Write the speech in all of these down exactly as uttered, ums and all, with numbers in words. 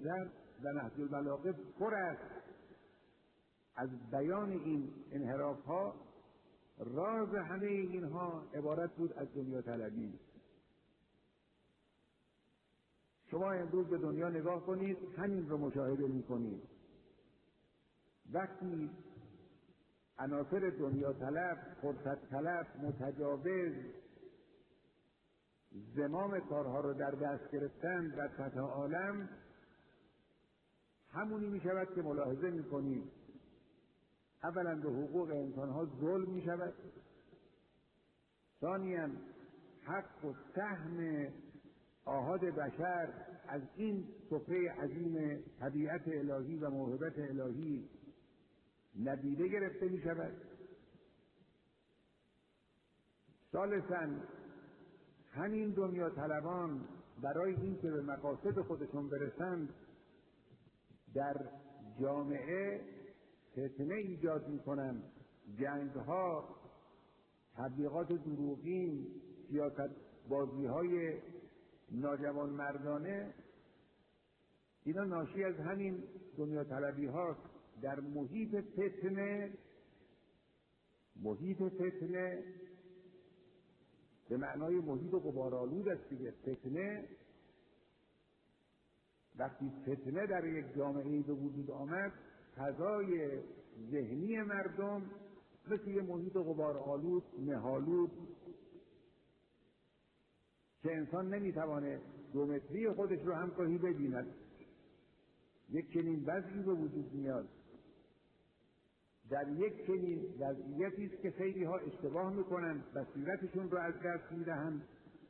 بشر و نهج البلاغه پر است از بیان این انحراف ها. راز همه اینها عبارت بود از دنیا طلبی. شما امروز به دنیا نگاه کنید، همین رو مشاهده می‌کنید. وقتی عناصر دنیا طلب، فرصت طلب، متجاوز زمام کارها رو در دست گرفتن در سطح عالم، همونی می شود که ملاحظه می کنید. اولا به حقوق انسانها ظلم می شود، ثانیاً حق و سهم آحاد بشر از این سفره عظیم طبیعت الهی و موهبت الهی ندیده گرفته می شود. ثالثاً همین دنیا طلبان برای این که به مقاصد خودشون برسند در جامعه فتنه ایجاد میکنن، جنگها، تبلیغات دروغین، سیاست بازی های ناجوان مردانه، اینا ناشی از همین دنیا طلبی هاست. در محیط فتنه، محیط فتنه به معنای محیط غبارآلود است دیگه. فتنه، وقتی فتنه در یک جامعه به وجود آمد، فضای ذهنی مردم مثل یه محیط غبارآلود، مه‌آلود که انسان نمیتوانه دو متری خودش رو هم گاهی ببیند، یک چنین وضعی به وجود میاد. در یک چنین وضعیتی است که خیلی ها اشتباه میکنند، بصیرتشون رو از دست میدهند،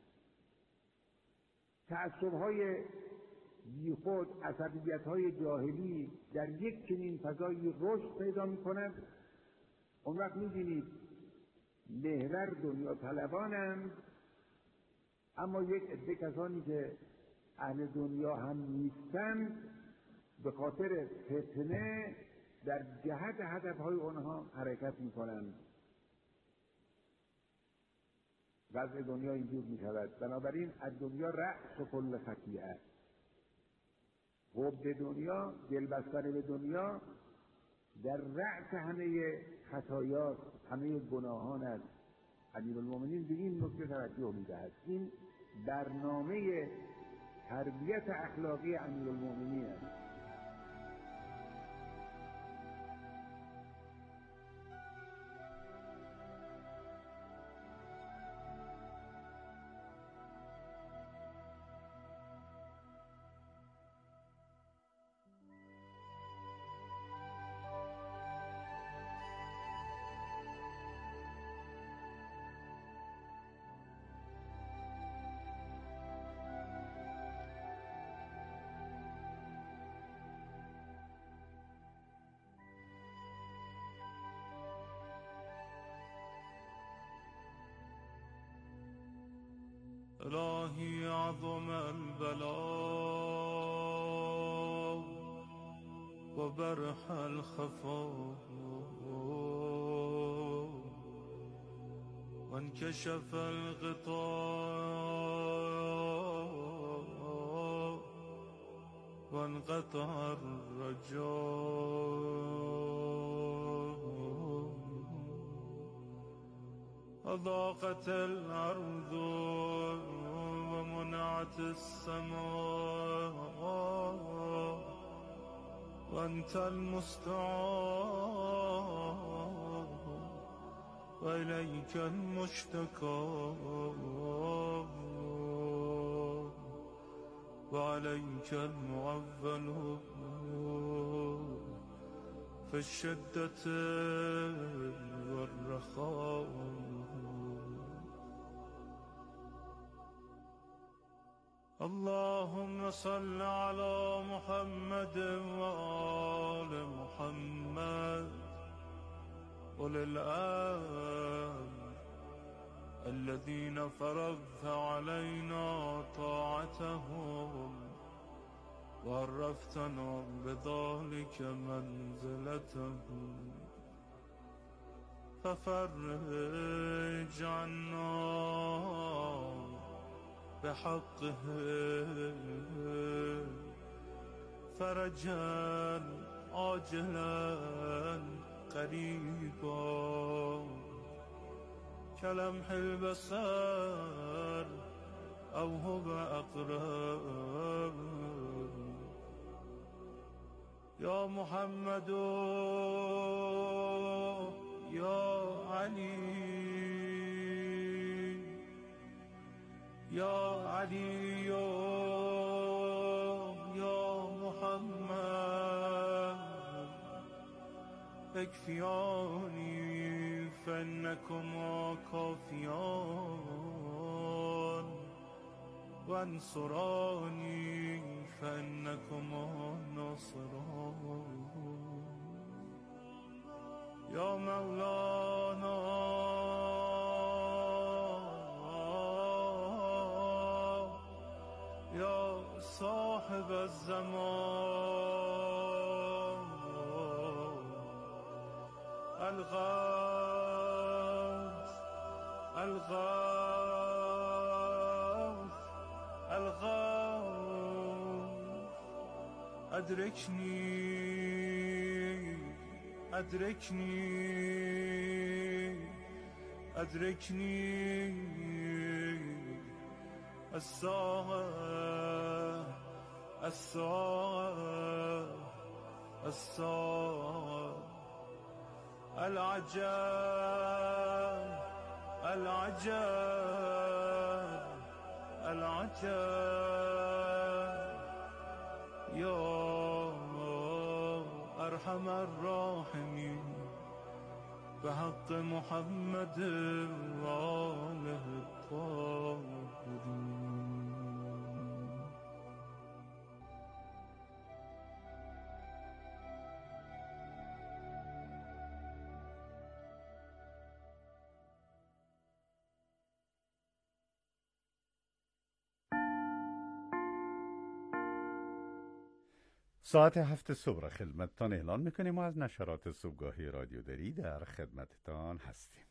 تعصب‌های بیخود، عصبیت‌های جاهلی در یک چنین فضایی رشد پیدا میکنند. اون وقت می‌بینید محور دنیا طلبانند، اما یک عده کسانی که اهل دنیا هم نیستند به خاطر فتنه در جهت هدفهای آنها حرکت میکنند. وضع دنیا اینجور میشود. بنابراین از دنیا رأس کل خطیئه، حب دنیا، دلبستن به دنیا در رأس همه خطایا، همه گناهان است. امیرالمومنین به این نکته توجه میدهد. این برنامه تربیت اخلاقی امیرالمومنین است. الهی عظم البلاء و برح الخفا و انکشف الغطاء و انقطع الرجاء أضاقت الأرض ومنعت السماء وأنت المستعان وإليك المشتكى وعليك المعول في الشدة والرخاء. اللهم صل على محمد وآل محمد أولي الأمر الذين فرضت علينا طاعتهم وعرفتنا بذلك منزلتهم ففرج عنا بحقه فرجا عاجلا قريبا كلمح البصر أو هو أقرب يا محمد يا علي يا علي يا محمد اكفياني فإنكما كافيان وانصراني فإنكما ناصران يا مولانا يا صاحب الزمان الغوث الغوث الغوث أدركني أدركني أدركني الساعة الساعة الساعة العجب العجب العجب يا أرحم الراحمين بحق محمد وآله الطاهرين. ساعت هفت صبح را خدمتتان اعلان میکنیم و از نشرات صبحگاهی رادیو دری در خدمتتان هستیم.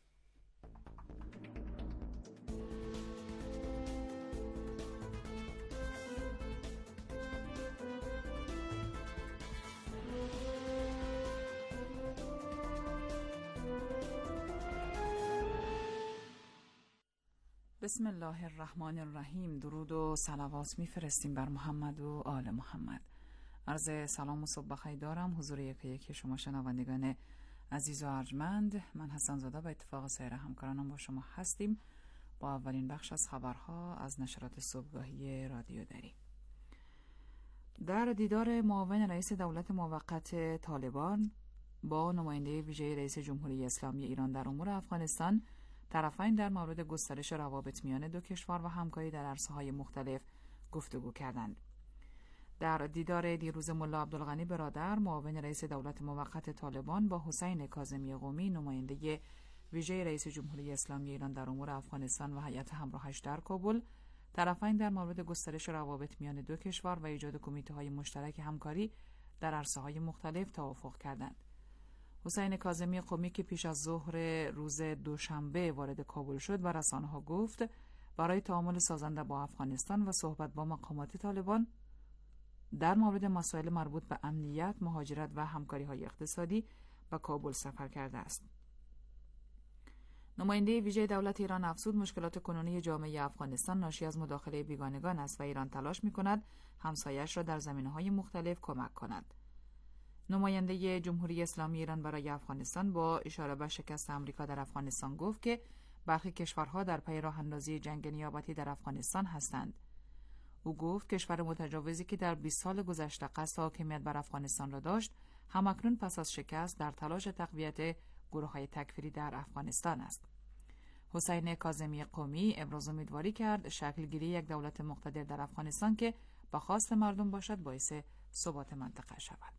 بسم الله الرحمن الرحیم. درود و صلوات میفرستیم بر محمد و آل محمد. عرض سلام و صبح بخیر دارم حضور یکی یکی شما شنوندگان عزیز و ارجمند. من حسن زاده به اتفاق سایر همکارانم با شما هستیم با اولین بخش از خبرها از نشرات صبحگاهی رادیو دری. در دیدار معاون رئیس دولت موقت طالبان با نماینده ویژه رئیس جمهوری اسلامی ایران در امور افغانستان، طرفین در مورد گسترش روابط میان دو کشور و همکاری در عرصه‌های مختلف گفتگو کردند. در دیدار دیروز ملا عبدالغنی برادر معاون رئیس دولت موقت طالبان با حسین کاظمی قمی نماینده ویژه رئیس جمهوری اسلامی ایران در امور افغانستان و هیئت همراهش در کابل، طرفین در مورد گسترش روابط میان دو کشور و ایجاد کمیته‌های مشترک همکاری در عرصه‌های مختلف توافق کردند. حسین کاظمی قمی که پیش از ظهر روز دوشنبه وارد کابل شد و رسانه‌ها گفت برای تعامل سازنده با افغانستان و صحبت با مقامات طالبان در مورد مسائل مربوط به امنیت، مهاجرت و همکاری‌های اقتصادی به کابل سفر کرده است. نماینده ویژه دولت ایران افزود مشکلات کنونی جامعه افغانستان ناشی از مداخله بیگانگان است و ایران تلاش می‌کند همسایه‌اش را در زمینه‌های مختلف کمک کند. نماینده جمهوری اسلامی ایران برای افغانستان با اشاره به شکست آمریکا در افغانستان گفت که برخی کشورها در پی راه اندازی جنگ نیابتی در افغانستان هستند. او گفت کشور متجاوزی که در بیست سال گذشته قصد حاکمیت بر افغانستان را داشت، همکنون پس از شکست در تلاش تقویت گروه‌های تکفیری در افغانستان است. حسین کاظمی قمی ابراز امیدواری کرد شکلگیری یک دولت مقتدر در افغانستان که با خواست مردم باشد باعث ثبات منطقه شود.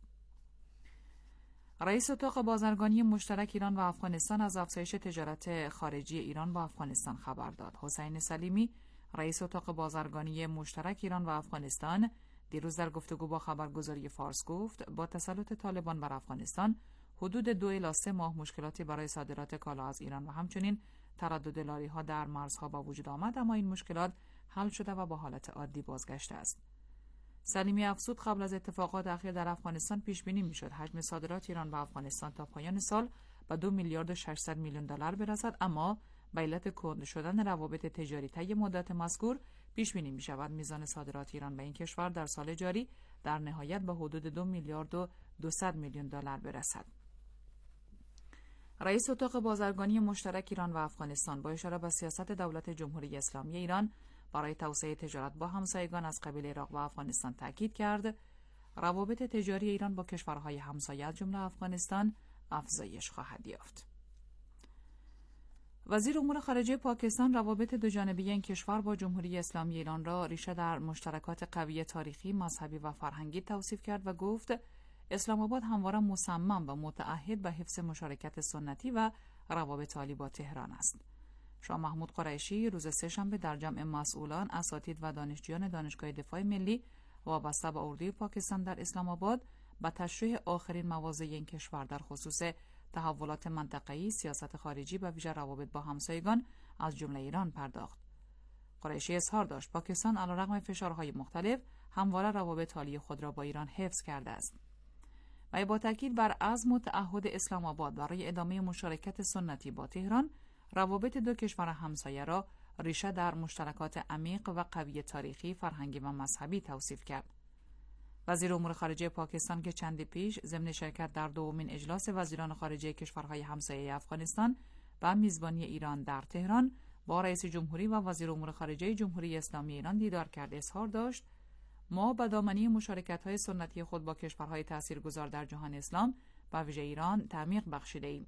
رئیس اتاق بازرگانی مشترک ایران و افغانستان از افزایش تجارت خارجی ایران با افغانستان خبر داد. حسین سلیمی رئیس اتاق بازرگانی مشترک ایران و افغانستان دیروز در گفتگو با خبرگزاری فارس گفت با تسلط طالبان بر افغانستان حدود دو الی سه ماه مشکلاتی برای صادرات کالا از ایران و همچنین تردد لاری‌ها در مرزها با وجود آمد، اما این مشکلات حل شده و با حالت عادی بازگشته است. سلیمی افزود قبل از اتفاقات اخیر در افغانستان پیش بینی میشد حجم صادرات ایران به افغانستان تا پایان سال به دو میلیارد و ششصد میلیون دلار برسد، اما به علت کند شدن روابط تجاری طی مدت مذکور پیش بینی می شود میزان صادرات ایران به این کشور در سال جاری در نهایت به حدود دو میلیارد و دویست میلیون دلار برسد. رئیس اتاق بازرگانی مشترک ایران و افغانستان با اشاره به سیاست دولت جمهوری اسلامی ایران برای توسعه تجارت با همسایگان از قبیل عراق و افغانستان تاکید کرد روابط تجاری ایران با کشورهای همسایه از جمله افغانستان افزایش خواهد یافت. وزیر امور خارجه پاکستان روابط دوجانبه این کشور با جمهوری اسلامی ایران را ریشه در مشترکات قوی تاریخی، مذهبی و فرهنگی توصیف کرد و گفت اسلام آباد همواره مصمم و متعهد به حفظ مشارکت سنتی و روابط عالی با تهران است. شاه محمود قریشی روز سه‌شنبه در جمع مسئولان، اساتید و دانشجویان دانشگاه دفاع ملی وابسته به اردوی پاکستان در اسلام آباد به تشریح آخرین مواضع این کشور در خصوص تحولات منطقه‌ای، سیاست خارجی و ویژه روابط با همسایگان از جمله ایران پرداخت. قریشی اظهار داشت پاکستان علیرغم فشارهای مختلف همواره روابط عالی خود را با ایران حفظ کرده است. و با تاکید بر عزم و تعهد اسلام آباد برای ادامه مشارکت سنتی با تهران، روابط دو کشور همسایه را ریشه در مشترکات عمیق و قوی تاریخی، فرهنگی و مذهبی توصیف کرد. وزیر امور خارجه پاکستان که چندی پیش ضمن شرکت در دومین اجلاس وزیران خارجه کشورهای همسایه افغانستان و میزبانی ایران در تهران با رئیس جمهوری و وزیر امور خارجه جمهوری اسلامی ایران دیدار کرد، اظهار داشت ما به دامنه مشارکت‌های سنتی خود با کشورهای تاثیرگذار در جهان اسلام و ویژه ایران تعمیق بخشیده ایم.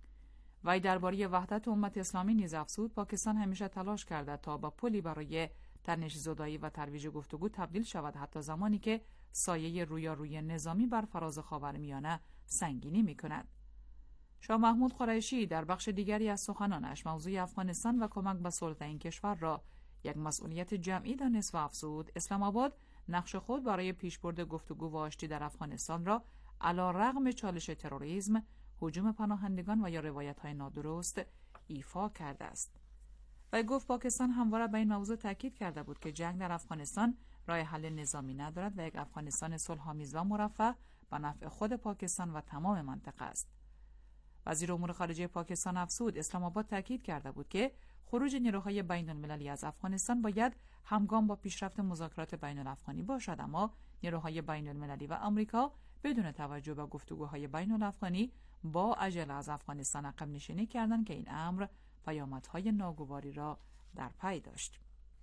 وی درباره وحدت امت اسلامی نیز افزود پاکستان همیشه تلاش کرده تا به پلی برای تنش زدایی و ترویج گفتگو تبدیل شود، حتی زمانی که سایه رویارویی نظامی بر فراز خاورمیانه سنگینی می‌کند. شاه محمود قریشی در بخش دیگری از سخنانش موضوع افغانستان و کمک به صلح این کشور را یک مسئولیت جمعی دانست و افزود اسلام آباد نقش خود برای پیشبرد گفتگو و آشتی در افغانستان را علیرغم چالش تروریسم، هجوم پناهندگان و یا روایت‌های نادرست ایفا کرده است. و گفت پاکستان همواره به این موضوع تاکید کرده بود که جنگ در افغانستان راه حل نظامی ندارد و یک افغانستان صلح‌آمیز و مرفه به نفع خود پاکستان و تمام منطقه است. وزیر امور خارجه پاکستان افزود اسلام آباد تاکید کرده بود که خروج نیروهای بین‌المللی از افغانستان باید همگام با پیشرفت مذاکرات بین‌الافغانی باشد، اما نیروهای بین‌المللی و آمریکا بدون توجه به گفتگوهای بین‌الافغانی با عجله از افغانستان عقب نشینی کردند که این امر پیامدهای ناگواری را در پی داشت.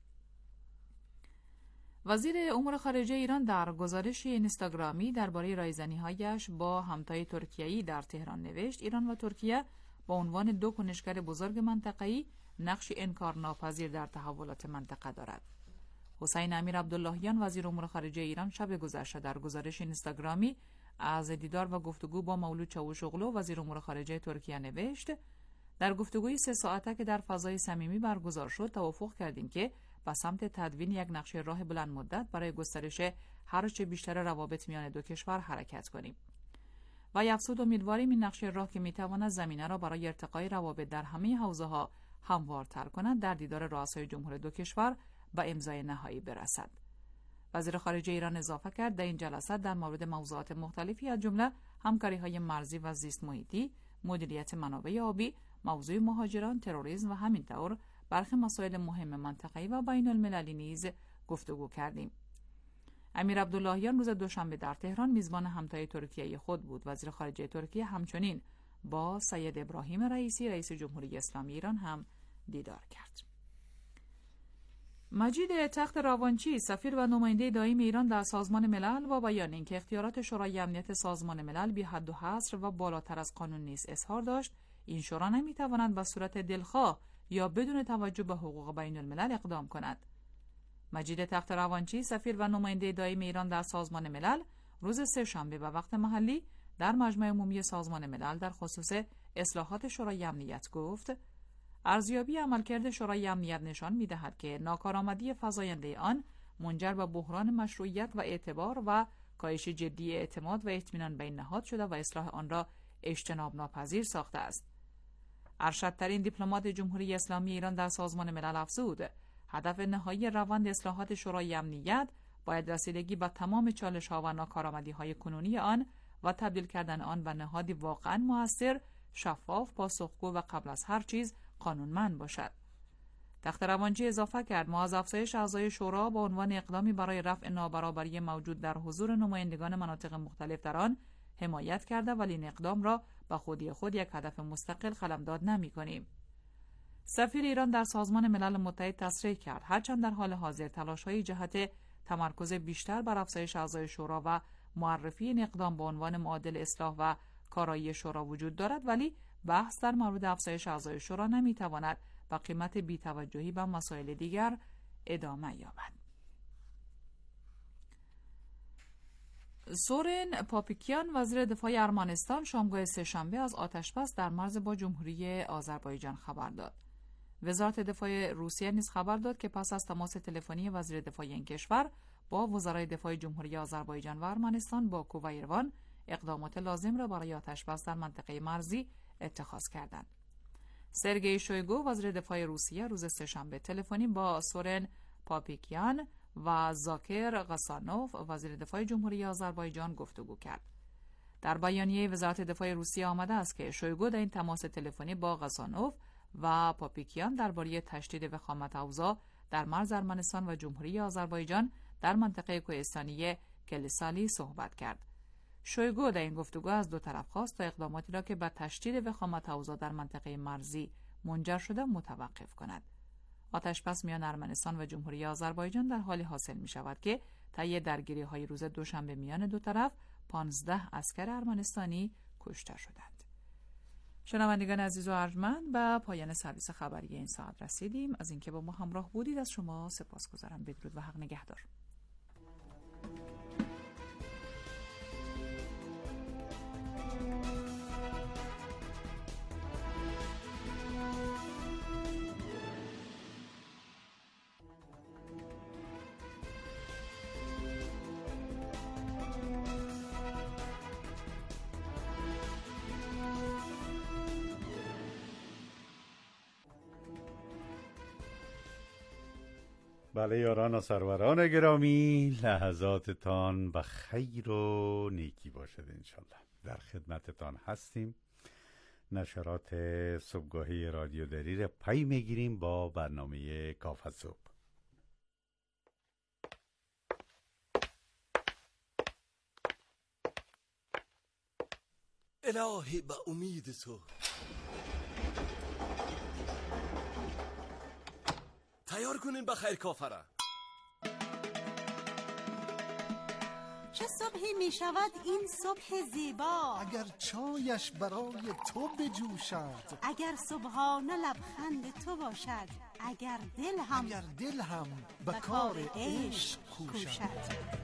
وزیر امور خارجه ایران در گزارشی اینستاگرامی درباره رایزنی‌هایش با همتای ترکیه‌ای در تهران نوشت ایران و ترکیه با عنوان دو کنشگر بزرگ منطقه‌ای نقش انکارناپذیر در تحولات منطقه دارد. حسین امیر عبداللهیان وزیر امور خارجه ایران شب گذشته در گزارش اینستاگرامی از دیدار و گفتگو با مولود چاوشوغلو وزیر امور خارجه ترکیه نوشت در گفتگوی سه ساعته که در فضای صمیمی برگزار شد توافق کردیم که به سمت تدوین یک نقشه راه بلند مدت برای گسترش هرچه بیشتر روابط میان دو کشور حرکت کنیم. و افزود امیدواریم این نقشه راه که میتواند زمینه را برای ارتقای روابط در همه حوزه‌ها هموارتر کند در دیدار رؤسای جمهور دو کشور به امضای نهایی برسد. وزیر خارجه ایران اضافه کرد در این جلسات در مورد موضوعات مختلفی از جمله همکاری‌های مرزی و زیست محیطی، مدیریت منابع آبی، موضوع مهاجران، تروریسم و همینطور برخی مسائل مهم منطقه‌ای و بین‌المللی نیز گفتگو کردیم. امیر عبداللهیان روز دوشنبه در تهران میزبان همتای ترکیه خود بود. وزیر خارجه ترکیه همچنین با سید ابراهیم رئیسی رئیس جمهوری اسلامی ایران هم دیدار کرد. مجید تخت راوانچی سفیر و نماینده دائم ایران در سازمان ملل با بیان اینکه اختیارات شورای امنیت سازمان ملل بی حد و حصر و بالاتر از قانون نیست اظهار داشت این شورا نمیتواند به صورت دلخواه یا بدون توجه به حقوق بین الملل اقدام کند. مجید تخت راوانچی سفیر و نماینده دائم ایران در سازمان ملل روز سه‌شنبه به وقت محلی در مجمع عمومی سازمان ملل در خصوص اصلاحات شورای امنیت گفت ارزیابی عملکرد شورای امنیت نشان می‌دهد که ناکارآمدی فزاینده آن منجر به بحران مشروعیت و اعتبار و کاهش جدی اعتماد و اطمینان بین نهاد شده و اصلاح آن را اجتناب ناپذیر ساخته است. ارشدترین دیپلمات جمهوری اسلامی ایران در سازمان ملل افزود هدف نهایی روند اصلاحات شورای امنیت باید رسیدگی به تمام چالش‌ها و ناکارآمدی‌های کنونی آن و تبدیل کردن آن به نهادی واقعاً مؤثر، شفاف، پاسخگو و قبل از هر چیز قانونمند باشد. تخت‌روانجی اضافه کرد ما از افزایش اعضای شورا با عنوان اقدامی برای رفع نابرابری موجود در حضور نمایندگان مناطق مختلف در آن حمایت کرده، ولی این اقدام را به خودی خود یک هدف مستقل قلمداد نمی‌کنیم. سفیر ایران در سازمان ملل متحد تصریح کرد هرچند در حال حاضر تلاش‌های جهت تمرکز بیشتر بر افزایش اعضای شورا و معرفی این اقدام به عنوان معادل اصلاح و کارایی شورا وجود دارد، ولی بحث در مورد افزایش اعضای شورا نمی‌تواند با قیمت بی‌توجهی به مسائل دیگر ادامه یابد. سورن پاپیکیان وزیر دفاع ارمنستان شامگاه سه‌شنبه از آتش‌بس در مرز با جمهوری آذربایجان خبر داد. وزارت دفاع روسیه نیز خبر داد که پس از تماس تلفنی وزیر دفاع این کشور با وزرای دفاع جمهوری آذربایجان و ارمنستان، باکو و ایروان اقدامات لازم را برای آتش‌بس در منطقه مرزی اتخاذ کردند. سرگئی شویگو وزیر دفاع روسیه روز سه‌شنبه تلفنی با سورن پاپیکیان و زاکر قاسانوف وزیر دفاع جمهوری آذربایجان گفتگو کرد. در بیانیه وزارت دفاع روسیه آمده است که شویگو در این تماس تلفنی با قاسانوف و پاپیکیان درباره تشدید وخامت اوضاع در مرز ارمنستان و جمهوری آذربایجان در منطقه کوهستانی کلیسالی صحبت کرد. شویگو در این گفتگو از دو طرف خواست تا اقداماتی را که به تشدید وخامت اوضاع در منطقه مرزی منجر شده متوقف کند. آتش‌بس میان ارمنستان و جمهوری آذربایجان در حالی حاصل می شود که طی درگیری‌های روز دوشنبه میان دو طرف پانزده عسکر ارمنستانی کشته شدند. شنوندگان عزیز و ارجمند، به پایان سرویس خبری این ساعت رسیدیم. از اینکه با ما همراه بودید از شما سپاسگزارم. بدرود و حق نگهدار. بله یاران و سروران گرامی، لحظاتتان به خیر و نیکی باشد انشالله. در خدمتتان هستیم. نشرات صبحگاهی رادیو دری را پی میگیریم با برنامه کافه صبح. الهی به امید تو تیار کنین بخیر کافه را. چه صبحی می شود این صبح زیبا، اگر چایش برای تو بجوشد، اگر صبحانه لبخند تو باشد، اگر دل هم اگر دل هم به کار عشق کوشد.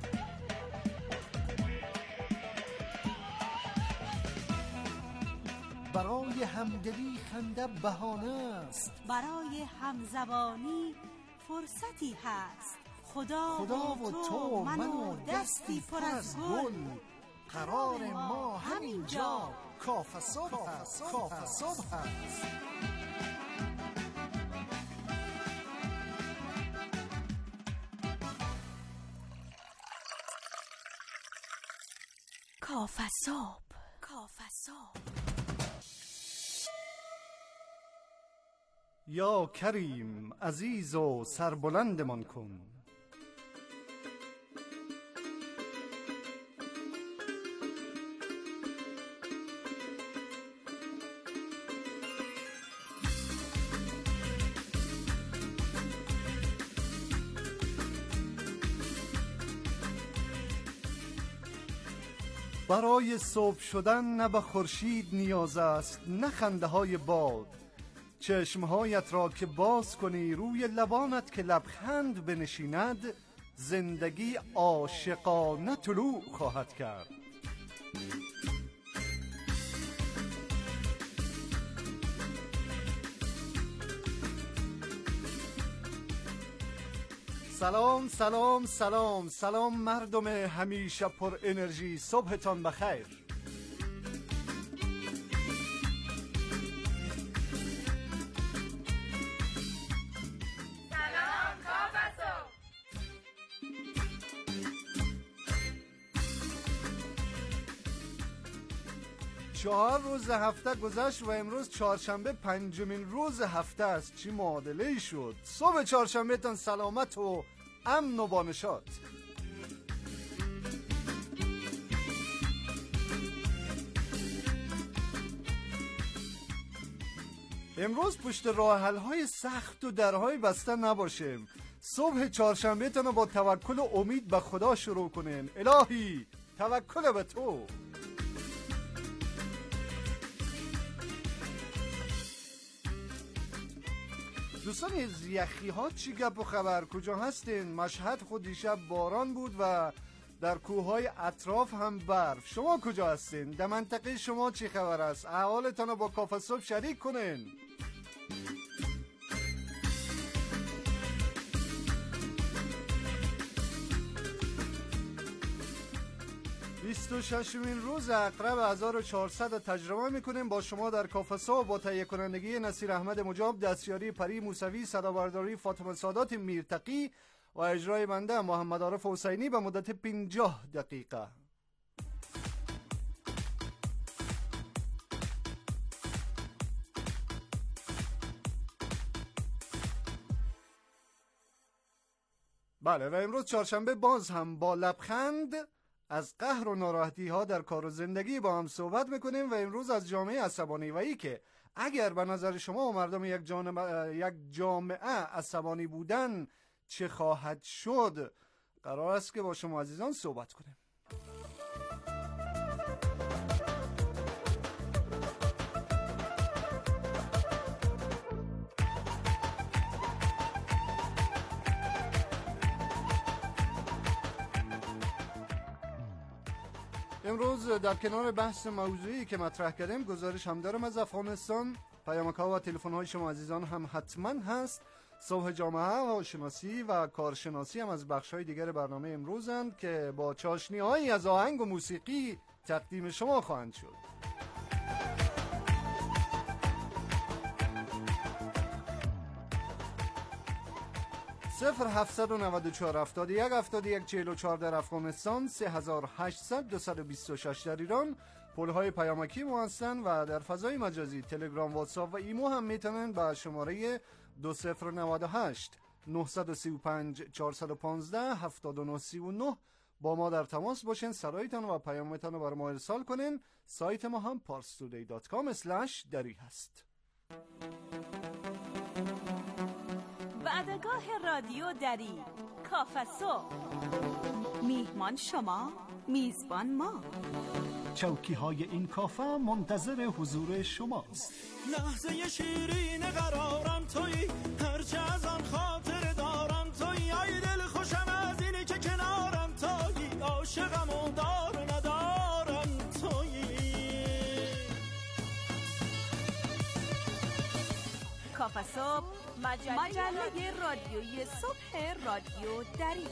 برای همدلی خنده بهانه است، برای همزبانی فرصتی هست. خدا, خدا و تو من و دستی پر از گل، قرار ما همینجا کافه صبح است. کافه صبح است. کافه صبح. کافه صبح. یا کریم عزیز و سربلندمان کن، برای صبح شدن نه به خورشید نیاز است نه خنده های باد. چشمهایت را که باز کنی روی لبانت که لبخند بنشیند، زندگی عاشقانه طلوع خواهد کرد. سلام سلام سلام سلام مردم همیشه پر انرژی، صبحتان بخیر. چهار روز هفته گذشت و امروز چهارشنبه پنجمین روز هفته است. چی معادله ای شد. صبح چهارشنبه تان سلامت و امن و بانشاد. امروز پشت راه حل های سخت و درهای بسته نباشیم. صبح چهارشنبه تان با توکل و امید به خدا شروع کنین. الهی توکل به تو. دوستان از یخی ها چی گپ و خبر؟ کجا هستین؟ مشهد خود دیشب باران بود و در کوههای اطراف هم برف. شما کجا هستین؟ در منطقه شما چی خبر است؟ احوالتان رو با کافه صبح شریک کنین. بیست و ششمین روز عقرب هزار و چهارصد تجربه میکنیم با شما در کافه صبح با تهیه کنندگی نصیر احمد مجاب، دستیاری پری موسوی، صدابرداری فاطمه سادات میرتقی و اجرای بنده محمد عارف حسینی به مدت پنجاه دقیقه. بله و امروز چهارشنبه باز هم با لبخند از قهر و ناراحتی ها در کار و زندگی با هم صحبت میکنیم و امروز از جامعه عصبانی و ای که اگر به نظر شما و مردم یک جامعه, یک جامعه عصبانی بودن چه خواهد شد، قرار است که با شما عزیزان صحبت کنیم. امروز در کنار بحث موضوعی که مطرح کردیم گزارش هم دارم از افغانستان. پیامک‌ها و تلفن‌های شما عزیزان هم حتما هست. صبح جامعه و شناسی و کارشناسی هم از بخش‌های دیگر برنامه امروزند که با چاشنی‌هایی از آهنگ و موسیقی تقدیم شما خواهند شد. صفر هفتصد و نود و چهار هفتاد و یک هفتاد و یک چهل و چهار در افغانستان، سه هزار و هشتصد دویست و بیست و شش در ایران. پل‌های پیامکی ما هستن و در فضای مجازی تلگرام، واتساپ و ایمو هم میتونن با شماره دو صفر نود و هشت نهصد و سی و پنج چهارصد و پانزده هفتاد و نه سی و نه با ما در تماس باشین. سرایتان و پیامتان رو برای ما ارسال کنین. سایت ما هم پارس تودی دات کام اسلش دری هست. وعدگاه رادیو دری، کافه صبح. میهمان شما، میزبان ما. چوکی های این کافه منتظر حضور شماست. لحظه شیرین قرارم توی، هرچه از آن خاطر دارم توی. ای دل خوشم از اینی که کنارم توی، عاشقم و دار و ندارم توی. کافه صبح، مجله, مجله رادیویی صبح رادیو دری.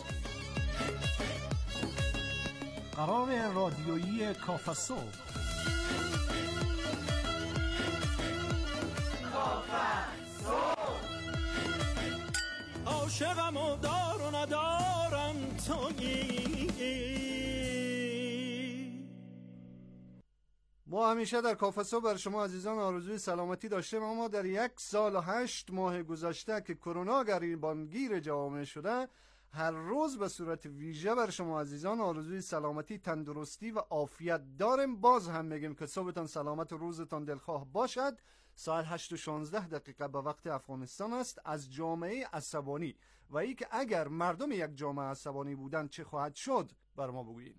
قرار رادیویی کافه صبح. کافه صبح. عاشقم و دار و ندارم تویی. ما همیشه در کافه صبح بر شما عزیزان آرزوی سلامتی داشتیم، اما در یک سال و هشت ماه گذشته که کرونا گریبانگیر جامعه شده، هر روز به صورت ویژه بر شما عزیزان آرزوی سلامتی، تندرستی و عافیت داریم. باز هم میگیم که صبحتان سلامت و روزتان دلخواه باشد. ساعت هشت و شانزده دقیقه به وقت افغانستان است. از جامعه عصبانی و ای که اگر مردم یک جامعه عصبانی بودن چه خواهد شد بر ما بگویید.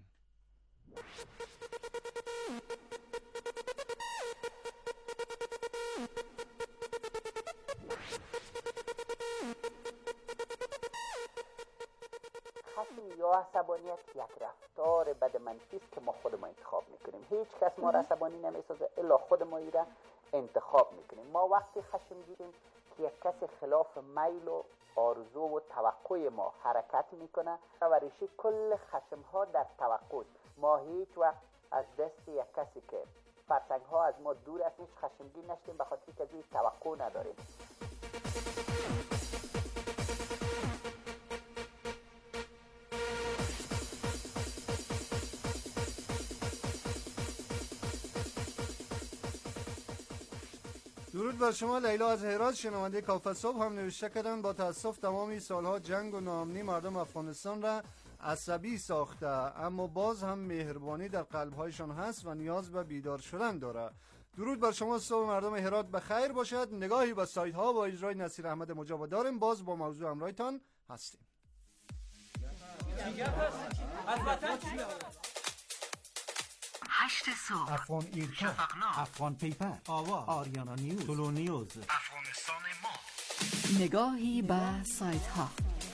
خشم یا عصبانیت یک رفتار بد منفی است که ما خود ما انتخاب میکنیم. هیچ کس ما را عصبانی نمیسازه الا خود ما را انتخاب میکنیم. ما وقتی خشم گیریم که یک کسی خلاف میل و آرزو و توقع ما حرکت میکنه و ریشه کل خشم ها در توقع. ما هیچ وقت از دست یک کسی که فرسنگ ها از ما دور است هیچ خشمگین نشدیم، به خاطر که از این توقع نداریم. درود بر شما. لیلا از هرات شنونده کافه صبح هم نوشته کردن با تاسف تمامی سالها جنگ و ناامنی مردم افغانستان را عصبی ساخته، اما باز هم مهربانی در قلبهایشان هست و نیاز به بیدار شدن داره. درود بر شما، صبح مردم هرات بخیر باشد. نگاهی به سایت ها با اجرای نصیر احمد مجاب داریم. باز با موضوع همراهتان هستیم. هشت صبح، افغان ایرکا، افغان پیپر، آوا، آریانا نیوز، تولو نیوز، افغانستان ما. نگاهی به سایت ها.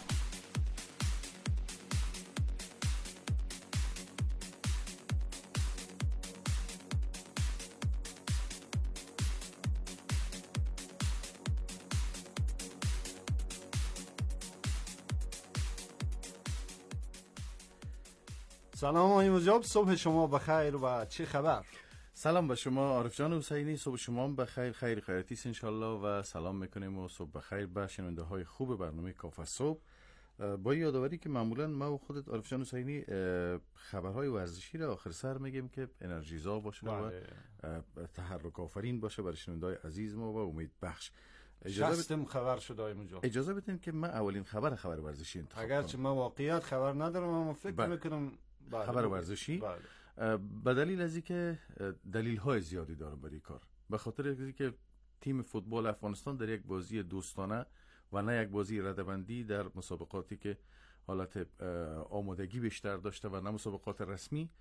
سلام آقای مجاب، صبح شما بخیر و چه خبر؟ سلام به شما عارف جان حسینی، صبح شما بخیر، خیر خیرتی است انشالله و سلام میکنیم و صبح بخیر به شنونده های خوب برنامه کافه صبح. با یادآوری که معمولا ما و خودت عارف جان حسینی خبرهای ورزشی را آخر سر میگیم که انرژیزا باشه بله. و تحرک آفرین باشه برای شنونده های عزیز ما و امید بخش. اجازه بت... خبر شده های مجاب. اجازه بدین که من اولین خبر خبر ورزشی انتخاب کنم. اگرچه من واقعیت خبر ندارم اما فکر بله. میکنم بله. خبر ورزشی بله. به دلیل از اینکه دلیل های زیادی داره برای کار، به خاطر اینکه تیم فوتبال افغانستان در یک بازی دوستانه و نه یک بازی ردبندی در مسابقاتی که حالت آمادگی بیشتر داشته و نه مسابقات رسمی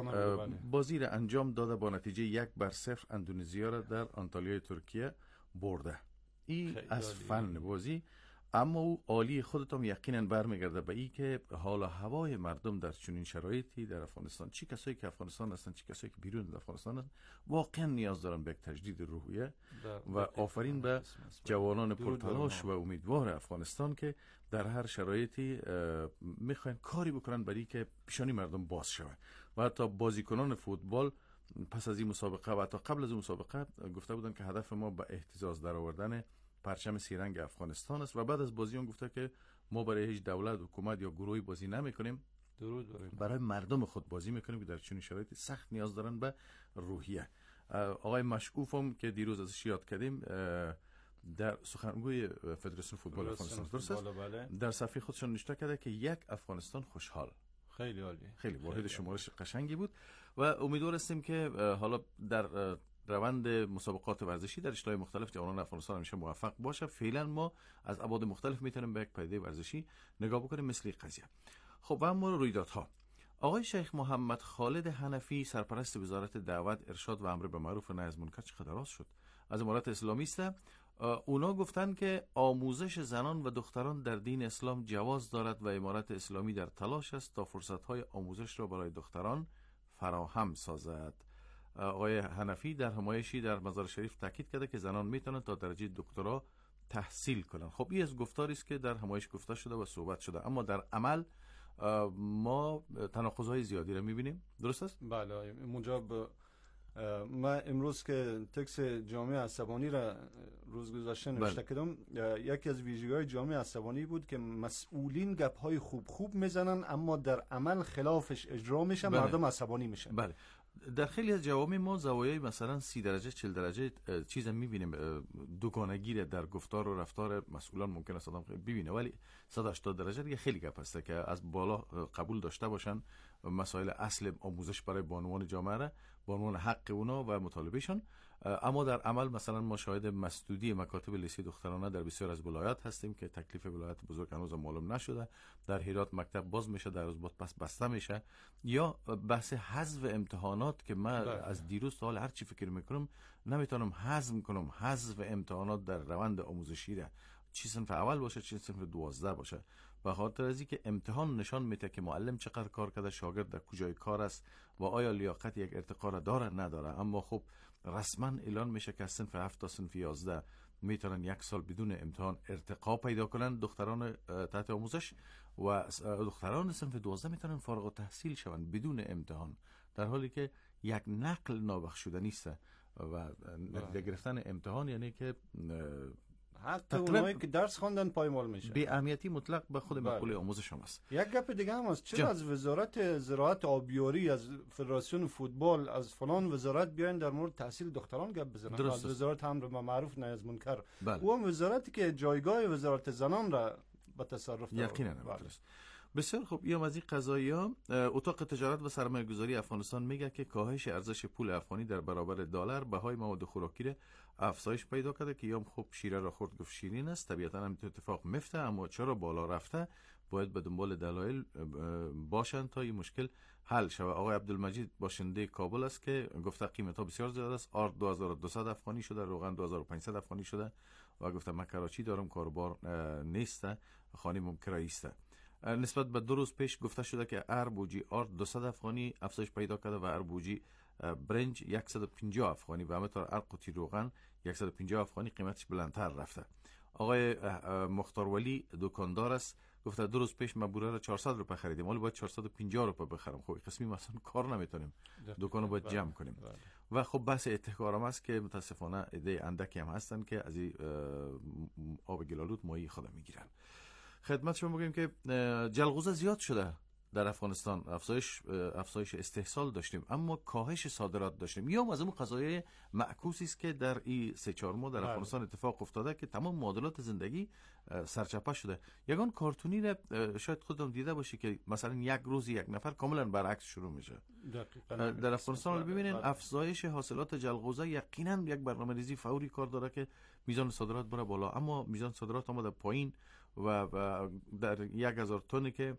بازی را انجام داده با نتیجه یک بر صفر اندونزیا را در آنتالیای ترکیه برده. این از فن بازی، اما او عالی خودتون یقینا برمیگرده به این که حال و هوای مردم در چنین شرایطی در افغانستان، چی کسایی که افغانستان هستن چی کسایی که بیرون از افغانستان هستن، واقعا نیاز دارن به یک تجدید روحیه و آفرین به جوانان پرتلاش و امیدوار افغانستان که در هر شرایطی میخواین کاری بکنن برای که پیشانی مردم باز شود و حتی بازیکنان فوتبال پس از این مسابقه و حتی قبل از این مسابقه گفته بودن که هدف ما به اهتزاز درآوردن پرچم سیرنگ افغانستان است و بعد از بازی اون گفته که ما برای هیچ دولت، حکومت یا گروهی بازی نمی‌کنیم، درود بریم، برای مردم خود بازی می‌کنیم که در چنین شرایطی سخت نیاز دارن به روحیه. آقای مشعوف هم که دیروز ازش یاد کردیم در سخنگوی فدراسیون فوتبال افغانستان درست است، در صفحه خودشون نوشته کرده که یک افغانستان خوشحال. خیلی عالی، خیلی واحد شمارش قشنگی بود و امیدوار هستیم که حالا در روند مسابقات ورزشی در اشتهای مختلف جوانان افغانستان همیشه موفق باشه. فعلا ما از ابعاد مختلف میتونیم به یک پدیده ورزشی نگاه بکنیم مثل قضیه. خب و اما رویدادها. آقای شیخ محمد خالد حنفی سرپرست وزارت دعوت، ارشاد و امر به معروف و نهی از منکر چقدر راست شد از امارات اسلامی است. اونا گفتن که آموزش زنان و دختران در دین اسلام جواز دارد و امارات اسلامی در تلاش است تا فرصت‌های آموزش را برای دختران فراهم سازد. آقای حنفی در همایشی در مزار شریف تاکید کرده که زنان میتونن تا درجه دکترا تحصیل کنن. خب این از گفتاری است که در همایش گفته شده و صحبت شده، اما در عمل ما تناقض‌های زیادی را میبینیم. درست است؟ بله مجاب. من امروز که تکس جامعه عصبانی را روز گذشته نوشته کردم، یکی از ویژگی‌های جامعه عصبانی بود که مسئولین گپ‌های خوب خوب میزنن اما در عمل خلافش اجرا میشه، مردم عصبانی میشن. بله. در خیلی از جوامع ما زوایای مثلا سی درجه چهل درجه چیزا میبینیم، دوگانگی در گفتار و رفتار مسئولان ممکن است آدم ببینه، ولی صد و هشتاد درجه دیگه خیلی گپ است که از بالا قبول داشته باشن مسائل اصل آموزش برای بانوان جامعه را به عنوان حق اونا و مطالبهشان، اما در عمل مثلا ما شاهد مسدودی مکاتب لیسه دخترانه در بسیار از ولایات هستیم که تکلیف ولایت بزرگ هنوز معلوم نشده. در هرات مکتب باز میشه، در روزباد پس بسته میشه. یا بحث حذف امتحانات که من از دیروز تا حال هر چی فکر میکنم نمیتونم هضم کنم، حذف امتحانات در روند آموزشی را، چی صنف اول باشه چی صنف دوازده باشه، به خاطر از اینکه امتحان نشان میده که معلم چقدر کار کرده، شاگرد در کجای کار است و آیا لیاقت یک ارتقا را داره نداره. اما خب رسما اعلان میشه که از صنف هفت تا صنف یازده میتونن یک سال بدون امتحان ارتقا پیدا کنن دختران تحت آموزش و دختران صنف دوازده میتونن فارغ التحصیل شون بدون امتحان، در حالی که یک نقل نابخشودنی است و نتیجه گرفتن امتحان یعنی که حق اونایی که درس خواندن پایمال میشه. بی اهمیتی مطلق به خود مقوله آموزش هم است. یک گپ دیگه هم است، چرا از وزارت زراعت آبیاری، از فدراسیون فوتبال، از فلان وزارت بیاین در مورد تحصیل دختران گپ بزنن؟ از وزارت امر معروف نهی از منکر، او هم وزارتی که جایگاه وزارت زنان را به تصرف داره. یقینا درست. بسیار خوب. یا از این قضایا اتاق تجارت و سرمایه گذاری افغانستان میگه که کاهش ارزش پول افغانی در برابر دلار بهای مواد خوراکی را افزایش پیدا کرده که یام خوب شیره را خورد گفت شیرین است. طبیعتا هم اتفاق میفته، اما چرا بالا رفته باید به دنبال دلایل باشند تا این مشکل حل شود. آقای عبدالمجید باشنده کابل است که گفته قیمت ها بسیار زیاد است. آرد دو هزار و دویست افغانی شده، روغن دو هزار و پانصد افغانی شده و گفته من کراچی دارم، کاروبار نیست، خانه مم کرایی است. نسبت به دو روز پیش گفته شده که اربوجی آرد دویست افغانی افزایش پیدا کرده و اربوجی برنج صد و پنجاه افغانی و همینطور ارقوتی روغن صد و پنجاه افغانی قیمتش بلندتر رفته. آقای مختار ولی دکاندار است، گفته دو روز پیش من بوره را چهارصد روپیه خریدیم، ولی باید چهارصد و پنجاه روپیه بخرم. خب قسمی مثلا کار نمیتونیم، دکانو باید جمع کنیم. و خب بحث احتکار هم است که متاسفانه ایده اندکی هم هستن که از این آب گلالود ماهی خود میگیرن. خدمت شما بگیم که جلغوزه زیاد شده در افغانستان، افزایش افزایش استحصال داشتیم اما کاهش صادرات داشتیم. یا از اون قضایای معکوسی است که در این سه چهار ماه در افغانستان اتفاق افتاده که تمام معادلات زندگی سرچپه شده. یگان کارتونی را شاید خودتون دیده باشی که مثلا یک روز یک نفر کاملا برعکس شروع میشه. در افغانستان ببینین افزایش حاصلات جلغوزه یقینا یک برنامه‌ریزی فوری کار داره که میزان صادرات بره بالا، اما میزان صادرات آمده پایین و در یک هزار تن که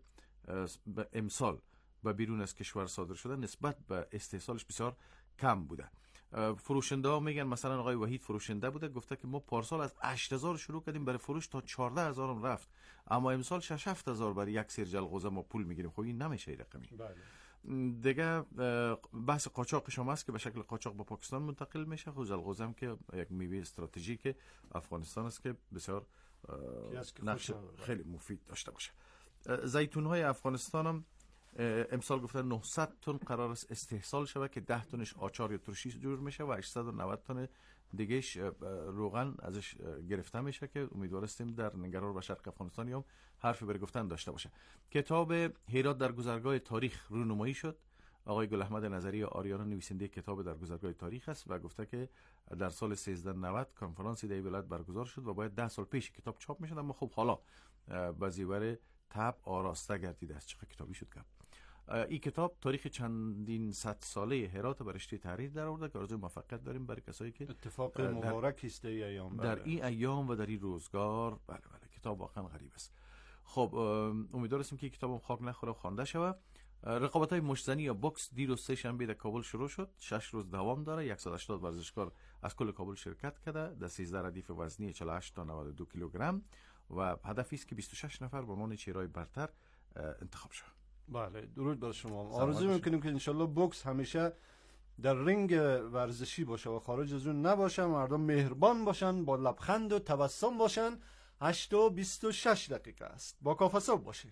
امسال به بیرون از کشور صادر شده نسبت به استحصالش بسیار کم بوده. فروشنده ها میگن، مثلا آقای وحید فروشنده بوده، گفته که ما پارسال از هشت هزار شروع کردیم برای فروش تا چهارده هزار هم رفت، اما امسال شش هفت هزار برای یک سیر جلغوزه ما پول میگیریم. خب این نمیشه رقمی. دیگه بحث قاچاقش هم است که به شکل قاچاق به پاکستان منتقل میشه. خب جلغوزه هم که یک میوه استراتژیک افغانستان است که بسیار نقش خیلی مفید داشته باشه. زیتون های افغانستان هم امسال گفتن نهصد تن قرار است استحصال شود که ده تنش آچار یا ترشی جور میشه و هشتصد و نود تن دیگهش روغن ازش گرفته میشه که امیدوارستیم در نگران و شرق افغانستان هم حرفی برای گفتن داشته باشه. کتاب هرات در گذرگاه تاریخ رونمایی شد. آقای گل احمد نظری آریانا نویسنده کتاب در گذرگاه تاریخ است و گفته که در سال سیزده نود کنفرانسی در ولایت برگزار شد و باید ده سال پیش کتاب چاپ میشد، اما خب حالا با زیور طبع آراسته گردیده است. چقدر کتابی شد که این کتاب تاریخ چندین صد ساله هرات به رشته تحریر در آورده که آرزوی موفقیت داریم برای کسایی که اتفاق مبارک است در ایام در این ایام و در این روزگار. بله بله کتاب واقعا غریب است. خب امیدوار هستیم که کتابم خاک نخوره و خوانده شود. رقابت های مشتزنی یا بوکس دیروز سه شنبه در کابل شروع شد، شش روز دوام داره. صد و هشتاد ورزشکار از کل کابل شرکت کرده در سیزده ردیف وزنی چهل و هشت تا نود و دو کیلوگرم و هدفی است که بیست و شش نفر به عنوان چهره برتر انتخاب شود. بله درود بر شما. آرزو میکنیم که انشالله بوکس همیشه در رینگ ورزشی باشه و خارج از اون نباشه، مردم مهربان باشن، با لبخند و تبسم باشن. هشت و بیست و شش دقیقه است، با کافه صبح باشین.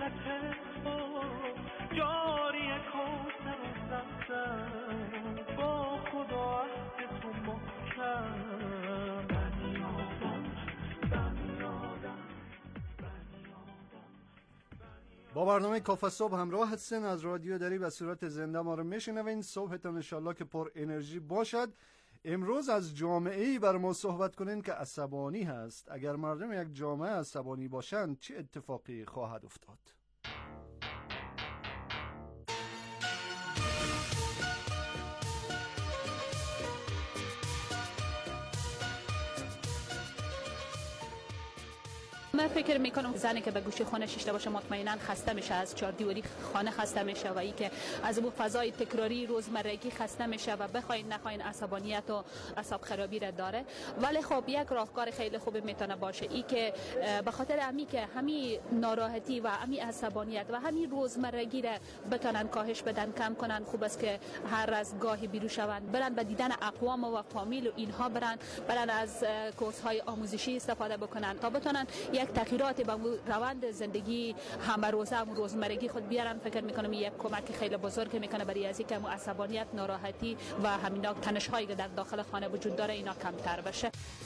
عزت تو جاری کوثر و زمزم با خدا عهد تو محکم بنی آدم بنی آدم با برنامه کافه صبح همراه هستین. از رادیو دری به صورت زنده ما رو میشنوین. صبحتون انشالله که پر انرژی باشد. امروز از جامعه‌ای بر ما صحبت کنین که عصبانی هست. اگر مردم یک جامعه عصبانی باشند چه اتفاقی خواهد افتاد؟ من فکر میکنم زنی که به گوشه خانه شیشته باشه مطمئنا خسته میشه، از چهار دیواری خانه خسته میشه و ای که از اون فضای تکراری روزمرگی خسته میشه و بخواین نخواین عصبانیت و اعصاب خرابی را داره. ولی خب یک راهکار خیلی خوبی میتونه باشه ای که به خاطر امی که همین ناراحتی و همین عصبانیت و همین روزمرگی را بتونن کاهش بدن، کم کنن. خوب است که هر از گاهی بیرون شوند، برن به دیدن اقوام و فامیل و اینها، برن برن از کورس های آموزشی استفاده بکنن تا بتونن یک تغییرات به روند زندگی همه روزه و روزمرگی خود بیارن. فکر میکنم یک کمک خیلی بزرگ میکنه برای از اینکه عصبانیت، ناراحتی و همینا تنش‌هایی که در داخل خانه وجود داره اینا کمتر بشه.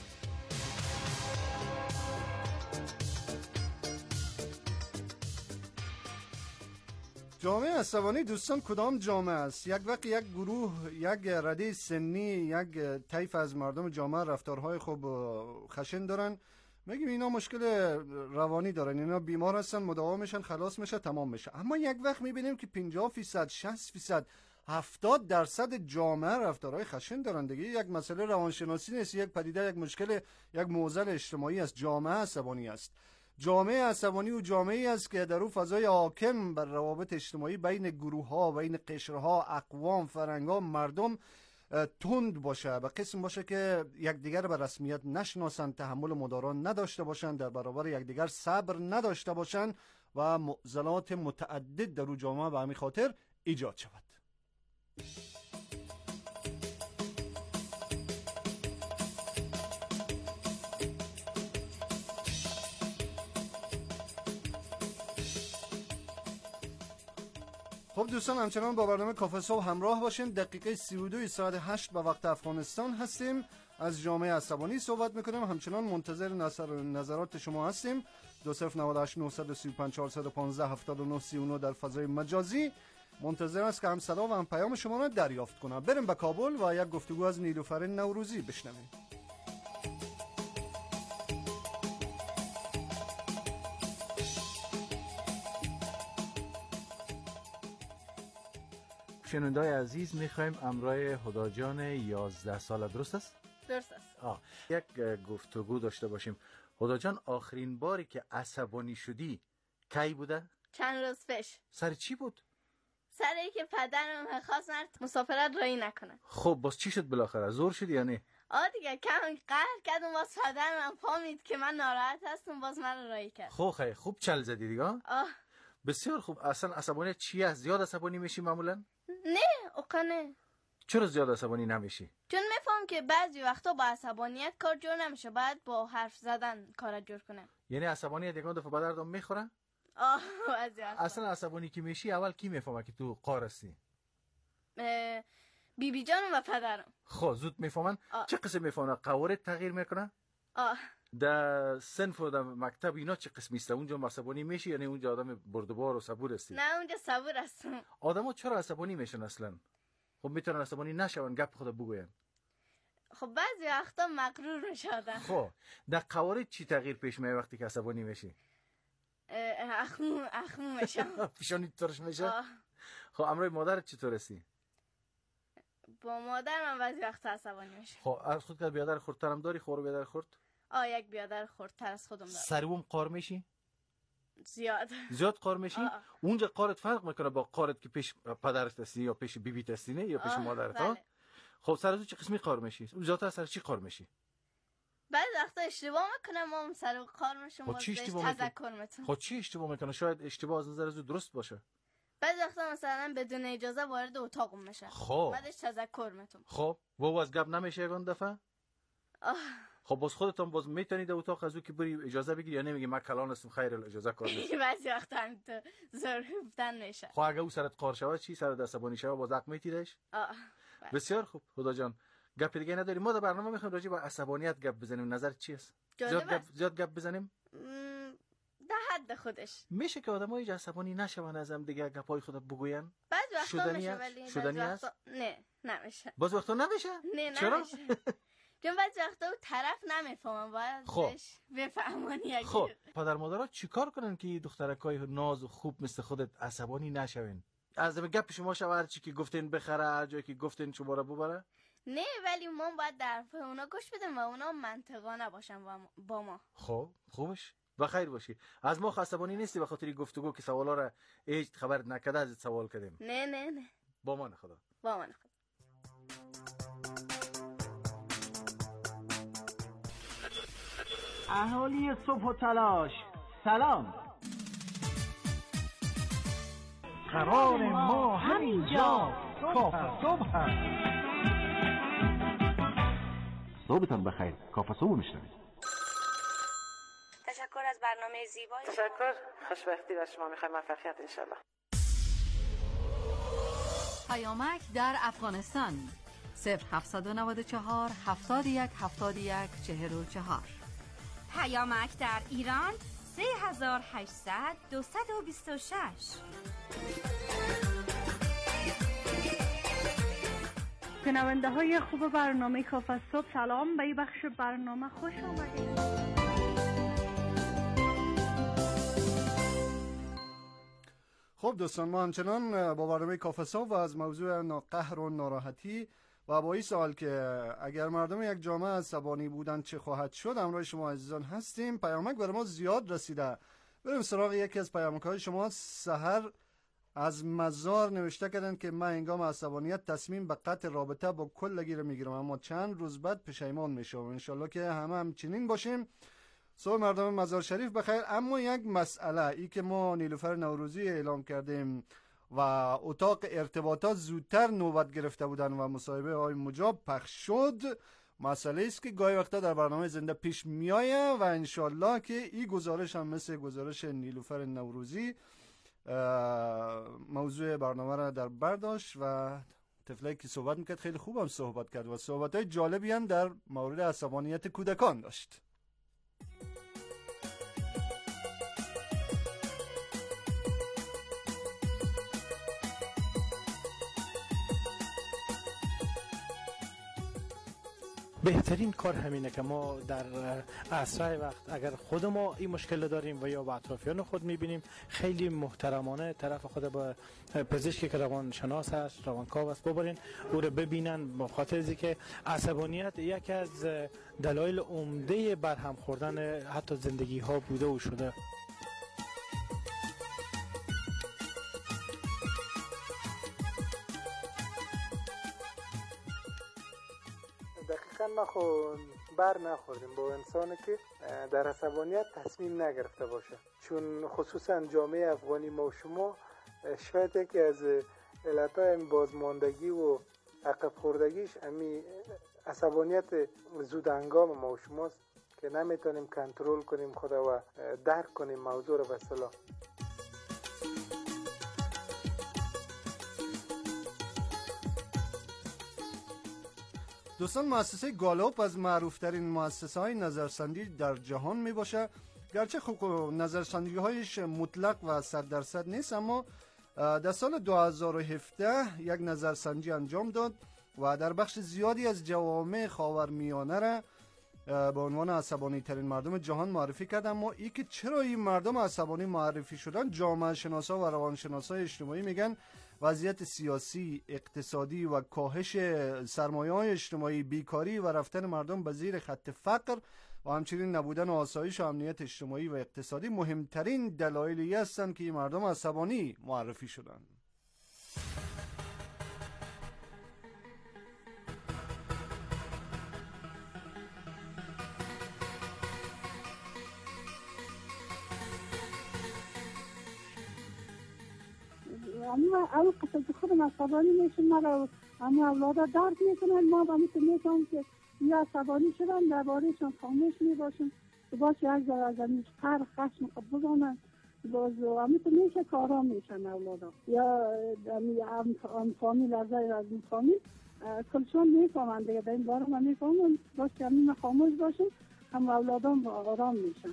جامعه عصبانی دوستان کدام جامعه است؟ یک وقت یک گروه، یک رده سنی، یک طیف از مردم جامعه رفتارهای خوب خشن دارن، میگیم اینا مشکل روانی دارن، اینا بیمار هستن، مداوا میشن، خلاص میشه، تمام میشه. اما یک وقت میبینیم که پنجاه فیصد، شصت فیصد، هفتاد درصد جامعه رفتارهای خشن دارن. دیگه یک مسئله روانشناسی نیست، یک پدیده، یک مشکل، یک معضل اجتماعی است. جامعه عصبانی است. جامعه عصبانی و جامعه‌ای است که در اون فضای حاکم بر روابط اجتماعی بین گروه‌ها، بین قشرها، اقوام، فرهنگ‌ها، مردم تند باشه، و قسم باشه که یکدیگر به رسمیت نشناسند، تحمل مداران نداشته باشند، در برابر یکدیگر صبر نداشته باشند و معضلات متعدد در اون جامعه به همین خاطر ایجاد شود. خب دوستان، همچنان با برنامه کافه صبح همراه باشین. دقیقه سی و دو ساعت هشت به وقت افغانستان هستیم. از جامعه عصبانی صحبت میکنیم. همچنان منتظر نظر نظرات شما هستیم. دو صفر نود و هشت نه سه پنج چهار یک پنج هفت نه سه نه در فضای مجازی منتظر است که هم صدا و هم پیام شما را دریافت کنم. بریم به کابل و یک گفتگو از نیلوفر نوروزی بشنویم. شنوندای عزیز، میخوایم امرای هدا جان یازده ساله، درست است؟ درست است. آه. یک گفتگو داشته باشیم. هدا جان، آخرین باری که عصبانی شدی کی بوده؟ چند روز پیش. سر چی بود؟ سر که پدرم خواست من مسافرت رایی نکنه. خب باز چی شد بالاخره؟ زور شدی یا نه؟ آه دیگه کم قهر کردم، باز پدرم فهمید که من ناراحت هستم، باز من رایی کرد. خب خیلی خوب چل زدی دیگه. آه بسیار خوب. اصلا عصبانیت چی است؟ زیاد عصبانی میشی معمولا؟ نه اوکنه. چرا زیاد عصبانی نمیشی؟ چون میفهم که بعضی وقتا با عصبانیت کار جور نمیشه، باید با حرف زدن کار جور کنه. یعنی عصبانیت یکان دفعه به دردم میخوره؟ آه بعضی وقتا. اصلا عصبانی که میشی اول کی میفهمه که تو قار هستی؟ بی بی جانم و پدرم. خب زود میفهمن؟ چه قسم میفهمن؟ قوارت تغییر میکنه؟ آه در صنف و در مکتب اینا چه قسمی است؟ اونجا عصبانی میشی یعنی اونجا آدم بردبار و صبور هستی؟ نه اونجا صبور هستم. آدم‌ها چرا عصبانی میشن اصلا؟ خب میتونن عصبانی نشون، گپ خود بگوین. خب بعضی وقتا مغرور میشدن. خب در قوارت چی تغییر پیش میاد وقتی که عصبانی میشی؟ اخمو اخمو میشم. پیشانی ترش میشه؟ خب امروی مادرت چطور هستی؟ با مادر من بعضی وقتا عصبانی میشم. خب از خود که بیادر خردترم داری؟ خور بیادر خرد؟ آه یک بیادر خردتر از خودم دارم. سریوم قار میشی؟ زیاد. زیاد قار میشی؟ آه. اونجا قارت فرق میکنه با قارت که پیش پدرت هستی یا پیش بیبی هستی نه یا پیش مادرت؟ ها؟ خب سر از چه قسمی قار میشی؟ زیادتر سر چی قار میشی؟ بعضی وقتا اشتباه میکنم و سر قار میشم، باز بهش تذکر میتونم. خب چی اشتباه میکنه؟ شاید اشتباه از نظر از درست باشه. بعضی وقتا مثلا بدون اجازه وارد اتاقم میشه. خب بعدش تذکر میتونم. خب و از گپ نمیشه یگان دفعه؟ آه. خب باز خودتون باز میتونید اتاق از او که بری اجازه بگیری یا نمیگی من کلان هستم خیر اجازه کار نیست؟ بعضی وقتا هم تو زور گفتن میشه. خب اگه او سرت قار شود چی؟ سرت عصبانی شود باز حق میتیرش؟ آه بسیار خوب. خدا جان گپ دیگه نداری؟ ما در برنامه میخوایم راجع به عصبانیت گپ بزنیم. نظر چی است؟ زیاد گپ زیاد گپ بزنیم؟ در حد خودش. میشه که آدمای عصبانی نشون ازم دیگه گپای خود بگوین؟ بعضی وقتا میشه ولی شدنی است؟ نه نمیشه. باز وقتا نمیشه؟ نه چرا؟ نمیشه. چون بعضی وقتا اون طرف نمیفهمه باید خب بفهمونی. خب پدر مادرها چیکار کنن که دخترکای ناز و خوب مثل خودت عصبانی نشون؟ از گپ شما شما هر چی که گفتین بخره، هر جایی که گفتین شما رو ببره؟ نه ولی ما باید در اونا گوش بدیم و اونا منطقانه باشن با ما. خب خوبش بخیر باشی. از ما عصبانی نیستی به خاطر گفتگو که سوالا را هیچ خبر نکرده ازت سوال کردیم؟ نه نه نه. با من خدا. با من خدا. اهالی صبح و تلاش سلام. قرار ما همینجا کافه صبح هست. صبحتان بخیر. کافه صبح میشنوید. تشکر از برنامه زیبایی. تشکر. خوشبختی و شما. میخوایم موفقیت انشالله. پیامک در افغانستان صفر هفتصد و نود و چهار هفتاد و یک هفتاد و یک چهل و چهار. پیامک در ایران سه هزار و هشتصد دویست و بیست و شش. شنونده های خوب برنامه کافه صبح سلام. به این بخش برنامه خوش آمدید. خب دوستان، ما همچنان با برنامه کافه صبح و از موضوع قهر و ناراحتی و با این سوال که اگر مردم یک جامعه عصبانی بودن چه خواهد شد همراه شما عزیزان هستیم. پیامک برای ما زیاد رسیده. بریم سراغ یکی از پیامک های شما. سحر از مزار نوشته کردن که من هنگام عصبانیت تصمیم به قطع رابطه با کلگی رو میگیرم اما چند روز بعد پشیمان میشم. انشالله که همه همچنین باشیم. صبح مردم مزار شریف بخیر. اما یک مسئله ای که ما نیلوفر نوروزی اعلام کردیم و اتاق ارتباطات زودتر نوبت گرفته بودن و مصاحبه های مجاب پخش شد، مسئله است که گاهی وقتا در برنامه زنده پیش میایه و انشالله که این گزارش هم مثل گزارش نیلوفر نوروزی موضوع برنامه را در برداشت و طفلایی که صحبت میکرد خیلی خوب هم صحبت کرد و صحبت های جالبی هم در مورد عصبانیت کودکان داشت. بهترین کار همینه که ما در اسرع وقت اگر خود ما این مشکل داریم و یا با اطرافیان خود میبینیم خیلی محترمانه طرف خود با پزشکی که روانشناس هست، روانکاو است ببرین او رو ببینن، به خاطر اینکه عصبانیت یکی از دلایل عمده برهم خوردن حتی زندگی ها بوده و شده. دقیقا ما خود بر نخوردیم با انسانی که در عصبانیت تصمیم نگرفته باشه، چون خصوصا جامعه افغانی ما و شما شاید یکی از علتهای بازماندگی و عقب خوردگیش امی عصبانیت زود هنگام ما و شماست که نمیتونیم کنترل کنیم خدا و درک کنیم موضوع رو به اصطلاح. دوستان، مؤسسه گالوپ از معروفترین مؤسسه های نظرسنجی در جهان می باشه. گرچه خب نظرسنجی هایش مطلق و صد درصد نیست، اما در سال دو هزار و هفده یک نظرسنجی انجام داد و در بخش زیادی از جوامع خاورمیانه را به عنوان عصبانی ترین مردم جهان معرفی کرد. اما ای که چرا این مردم عصبانی معرفی شدن، جامعه شناسا و روانشناسای اجتماعی میگن وضعیت سیاسی، اقتصادی و کاهش سرمایه‌های اجتماعی، بیکاری و رفتن مردم به زیر خط فقر و همچنین نبودن آسایش و امنیت اجتماعی و اقتصادی مهمترین دلایلی هستند که این مردم عصبانی معرفی شدند. اما اول قصد خودم عصبانی میشم، مرا اما اولادا درد میکنن، ما با میتون میکنم که یا عصبانی شدن دربارهشان خاموش میباشیم که باشه یک ذره از این هر خشم خود بزنن باز همیشه میشه کارا میشن اولادا یا هم فامیل از از این فامیل کلشون میفهمن دیگه در این باره من میفهمم باشه که همین خاموش باشیم هم اولادان آرام میشن.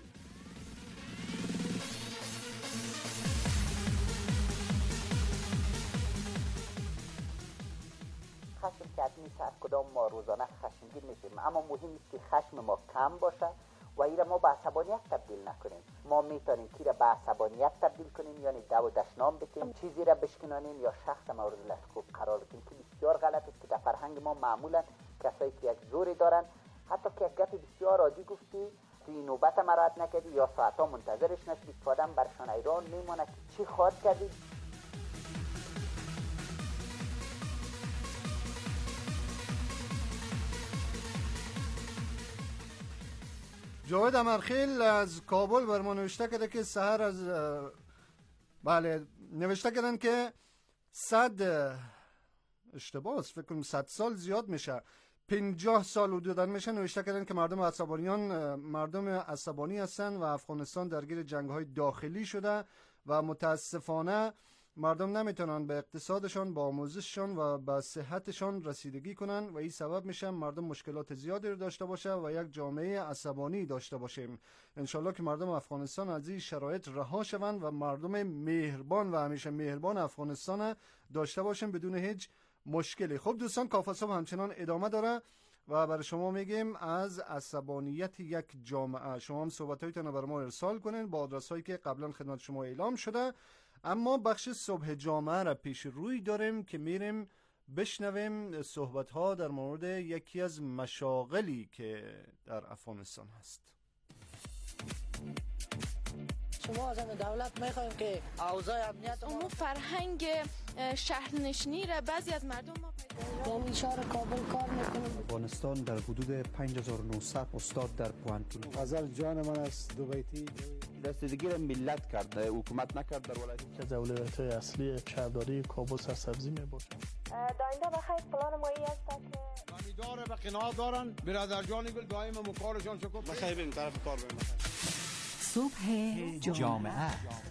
خشم که از هر کدام ما روزانه خشمگین میشیم، اما مهم است که خشم ما کم باشه و ایره ما به عصبانیت تبدیل نکنیم. ما میتونیم که را به عصبانیت تبدیل کنیم، یعنی دو و دشنام بکنیم، چیزی را بشکنانیم یا شخص مورد لطف قرار بدیم که بسیار غلط است که در فرهنگ ما معمولا کسایی که یک زوری دارن حتی که یک گپ بسیار عادی گفتی توی نوبت مراد نکردی یا ساعتا منتظرش نشدی که آدم برشان ایران میمونه که چی خواهد کردی. جاوید امرخیل از کابل بر ما نوشته کرده که سحر از بله نوشته کردن که صد اشتباه است، فکر کنم صد سال زیاد میشه، پنجاه سال حدوداً میشه. نوشته کردن که مردم عصبانیان مردم عصبانی هستن و افغانستان درگیر جنگ‌های داخلی شده و متاسفانه مردم نمیتونن به اقتصادشان، با آموزششان و به صحتشان رسیدگی کنن و این سبب میشه مردم مشکلات زیادی رو داشته باشه و یک جامعه عصبانی داشته باشیم. انشالله که مردم افغانستان از این شرایط رها شوند و مردم مهربان و همیشه مهربان افغانستان داشته باشیم بدون هیچ مشکلی. خب دوستان، کافه صبح همچنان ادامه داره و برای شما میگیم از عصبانیت یک جامعه شما هم صحبتایتون رو برای ما ارسال کنین با آدرس هایی که قبلا خدمت شما اعلام شده. اما بخش صبح جامعه را پیش روی داریم که میریم بشنویم صحبت ها در مورد یکی از مشاغلی که در افغانستان هست. شما از دولت میخوایم که اوضاع امنیت ما فرهنگ شهرنشینی را بعضی از مردم ما پیدا در شهر کابل کار میکنیم. افغانستان در حدود پنج هزار و نهصد استاد در پوانتون. غزل جان من است دوبیتی رسیدگی را ملت کرد، حکومت نکرد. در ولایت که از اولویت‌های اصلی شهرداری کابل سرسبزی میباشد. داینده بخیر پلان ما ای است که امیدواره به قناعت دارن برادر جانی گل دائما مکارشان شکر بخیر بریم طرف کار بریم. صبح جامعه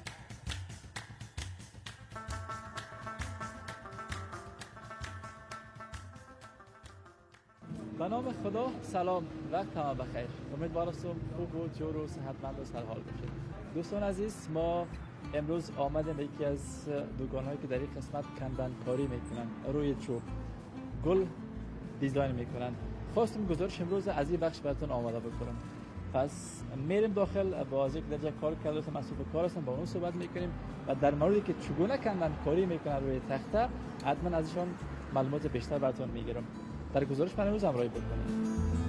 به نام خدا. سلام، وقت همه بخیر. امیدوارم صبح خوب و جور و صحتمند و سرحال باشید. دوستان عزیز، ما امروز آمدیم یکی از دوکان‌هایی که در این قسمت کندن کاری میکنن، روی چوب گل دیزاین میکنن. خواستم گزارش امروز از این بخش براتون آماده بکنم. پس میریم داخل، با از یک درجه کار کرده مسئول کار هستم، با اون صحبت میکنیم و در موردی که چگونه کندن کاری میکنن روی تخته حتما ازشون معلومات بیشتر براتون میگیرم. در گزارش من امروز همراهی بکنید.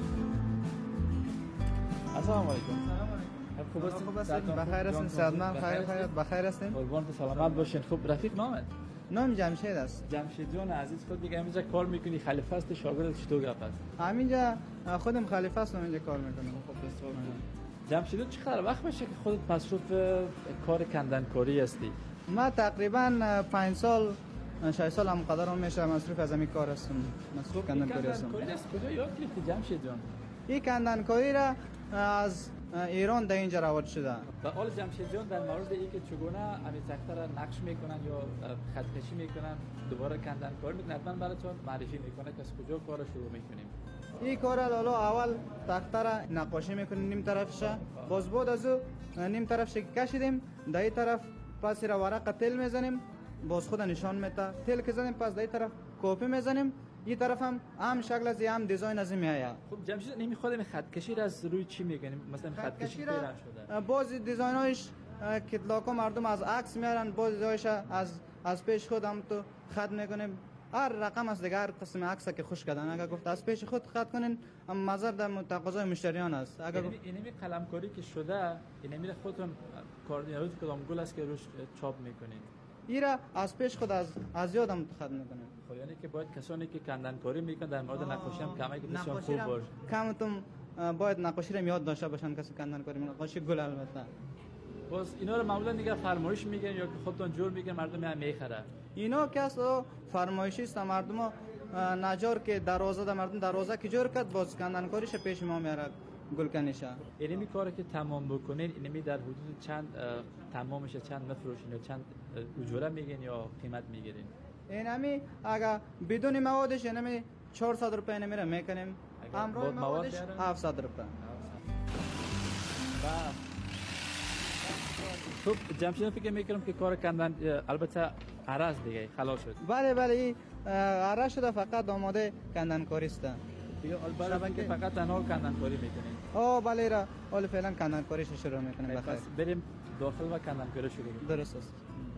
السلام علیکم. خوب هستین؟ خوب هستین؟ بخیر هستین؟ سلامت خیر خیر بخیر هستین؟ قربان سلامت باشین. خوب. رفیق نامت؟ نام جمشید است. جمشید جان عزیز، خود دیگه اینجا کار میکنی، خلیفه است شاگرد چطور گپ است؟ همینجا خودم خلیفه هستم، اینجا کار میکنم. خب بسیار خوب. جمشید چقدر وقت میشه که خودت مصروف کار کندن کاری هستی؟ ما تقریبا پنج سال شش سال هم قدرم میشه مصروف از همین کار هستم. مصروف کندن کاری هستم. کجا یاد گرفتی جمشید جان؟ این کندن کاری را از ایران در اینجا رواج شده. و حال جمشید جان در مورد اینکه چگونه همین تخته را نقش میکنن یا خطکشی میکنن دوباره کندن کار میکنن حتما براتون معرفی میکنه که از کجا کار شروع میکنیم. این کار لالا اول تخته را نقاشی میکنیم نیم طرفش، باز بعد از نیم طرفش کشیدیم در این طرف پس را ورق تل میزنیم، باز خود نشان میده تل که زدیم، پس در این طرف کپی میزنیم، این طرف هم هم شکل از هم دیزاین از میآید. خب جمشید نمیخواد این خط کشی را از روی چی میگنیم؟ مثلا خط کشی را باز دیزایناش کتلاکا مردم از عکس میارن، باز دیزاینش از از پیش خود هم تو خط میکنیم. هر رقم از دیگر قسم عکس که خوش کردن اگر گفت از پیش خود خط کنین هم نظر در تقاضای مشتریان است. اگر این اینمی قلمکاری که شده اینمی خودتون کاردینالوژی کدام گل است که روش چاپ میکنین؟ ایرا از پیش خود از از یادم خط میکنیم. خب یعنی که باید کسانی که کندن کاری میکنن در مورد نقاشی هم کمک بسیار خوب باشه. کمتون باید نقاشی رو یاد داشته باشن کسی کندن کاری نقاشی گل البته. باز اینا رو معمولا دیگه فرمایش میگن یا که خودتون جور میگن مردم هم میخره؟ اینا که اصلا فرمایشی است، مردم نجار که دروازه ده مردم دروازه که جور کرد باز کندنکاریش پیش ما میاره گلکنیشه. اینمی کاری که تمام بکنین اینمی در حدود چند تمام میشه، چند مفروشین یا چند اجاره میگین یا قیمت میگیرین؟ اینمی اگه بدون موادش اینمی چهارصد روپیه نمیره میکنیم، همراه موادش هفتصد روپیه. خب جمشید فکر میکنم که کار کندن البته عرض دیگه خلاص شد. بله بله این عرض شده، فقط آماده کندنکاری است. دیگه البته که فقط تنها کندنکاری میکنین. آه بله را حالا فعلا کندنکاریش شروع میکنیم. بخیر پس بریم داخل و کندنکاری شروع کنیم. درست است.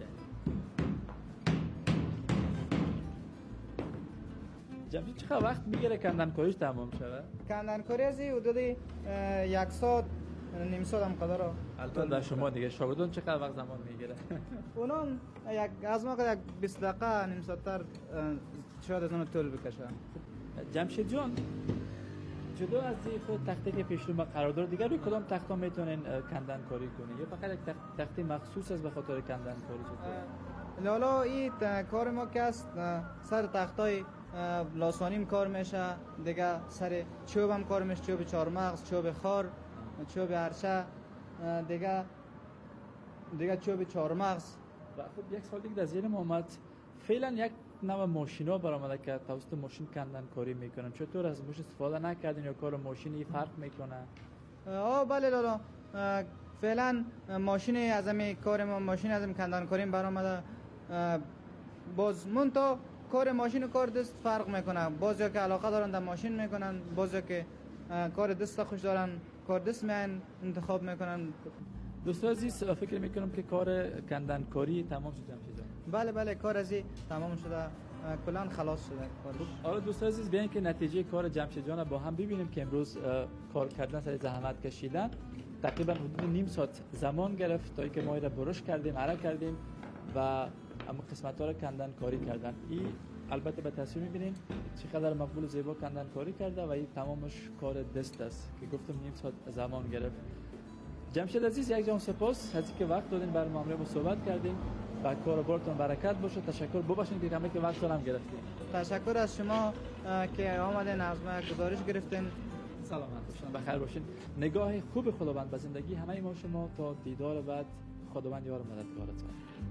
جمشید چقدر وقت میگیره کندنکاریش تمام شده؟ کندنکاری از حدود یک ساعت نیم ساعت هم قدر. البته در شما دیگه شاگردان چقدر وقت زمان میگیره؟ اونم یک از ما یک بیست دقیقه نیم ساعت تر شاید از اون طول بکشه. جمشید جان جدا از خود تخته که پیش رو ما قرار داره، دیگه روی کدام تختا میتونین کندن کاری کنین یا فقط یک تخته مخصوص است به خاطر کندن کاری؟ چطور؟ لالا این کار ما که است سر تختای لاسانیم کار میشه، دیگه سر چوب هم کار میشه، چوب چهارمغز، چوب خار، چوب هرچه، دیگه دیگه چوب چهارمغز. و خب یک سال دیگه در ذهن ما اومد فعلا یک نوع ماشینا برآمده که توسط ماشین کندن کاری میکنن، چطور از ماشین استفاده نکردین یا کار ماشینی فرق میکنه؟ آه بله لالا، فعلا ماشین از همین کار ما ماشین از همین کندن کاری برآمده. باز من تا کار ماشین و کار دست فرق میکنه، بعضیا که علاقه دارن در ماشین میکنن، بعضیا که کار دست خوش دارن کار دست میان انتخاب میکنن. دوستان عزیز فکر میکنم که کار کندن کاری تمام شد جمشید جان. بله بله کار ازی تمام شده، کلا خلاص شده کارش. حالا دوستان عزیز بیاین که نتیجه کار جمشید جان با هم ببینیم که امروز کار کردن سر زحمت کشیدن تقریبا حدود نیم ساعت زمان گرفت تا اینکه ما را برش کردیم، عرق کردیم و اما قسمت ها را کندن کاری کردن. این البته به تصویر میبینین چقدر مقبول و زیبا کندن کاری کرده و این تمامش کار دست است که گفتم نیم ساعت زمان گرفت. جمشید عزیز یک جان سپاس از اینکه وقت دادین برای ما همراه ما صحبت کردیم و کار بارتون برکت باشه. تشکر ببخشید که کمی که وقت هم گرفتیم. تشکر از شما که آمدین از ما گزارش گرفتین. سلامت باشین، بخیر باشین. نگاه خوب خداوند به زندگی همه ما شما تا دیدار بعد. خداوند یار مددگارتون.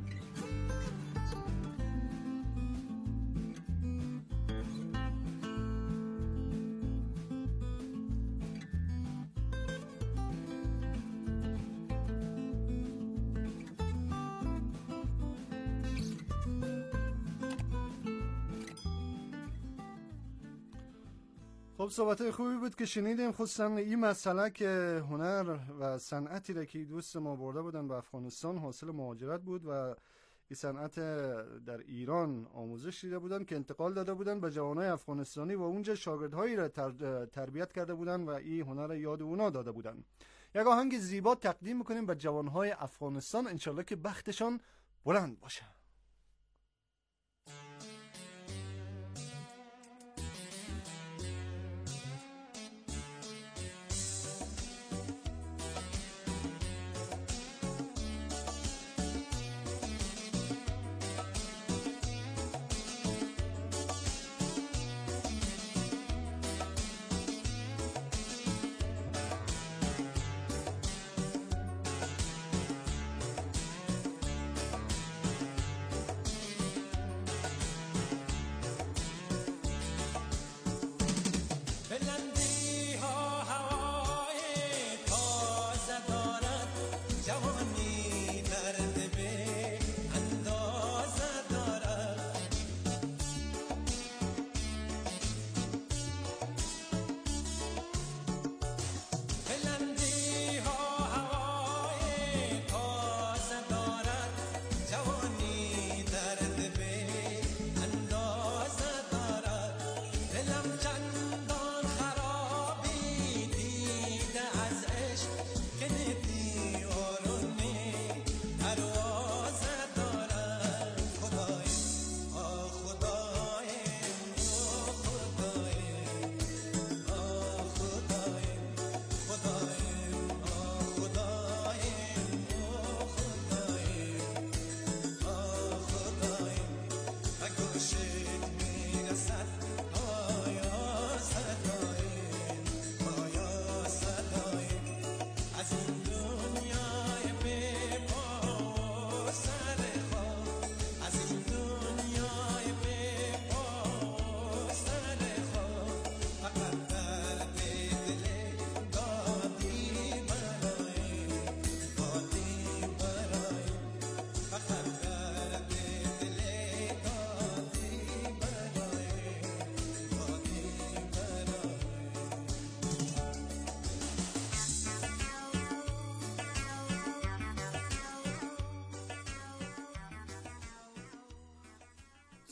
خب صحبت خوبی بود که شنیدیم، خصوصا این مسئله که هنر و صنعتی را که دوست ما برده بودن به افغانستان حاصل مهاجرت بود و این صنعت در ایران آموزش دیده بودن که انتقال داده بودن به جوانای افغانستانی و اونجا شاگردهایی را تر... تربیت کرده بودن و این هنر را یاد اونا داده بودن. یک آهنگ زیبا تقدیم میکنیم به جوانهای افغانستان، انشالله که بختشان بلند باشه.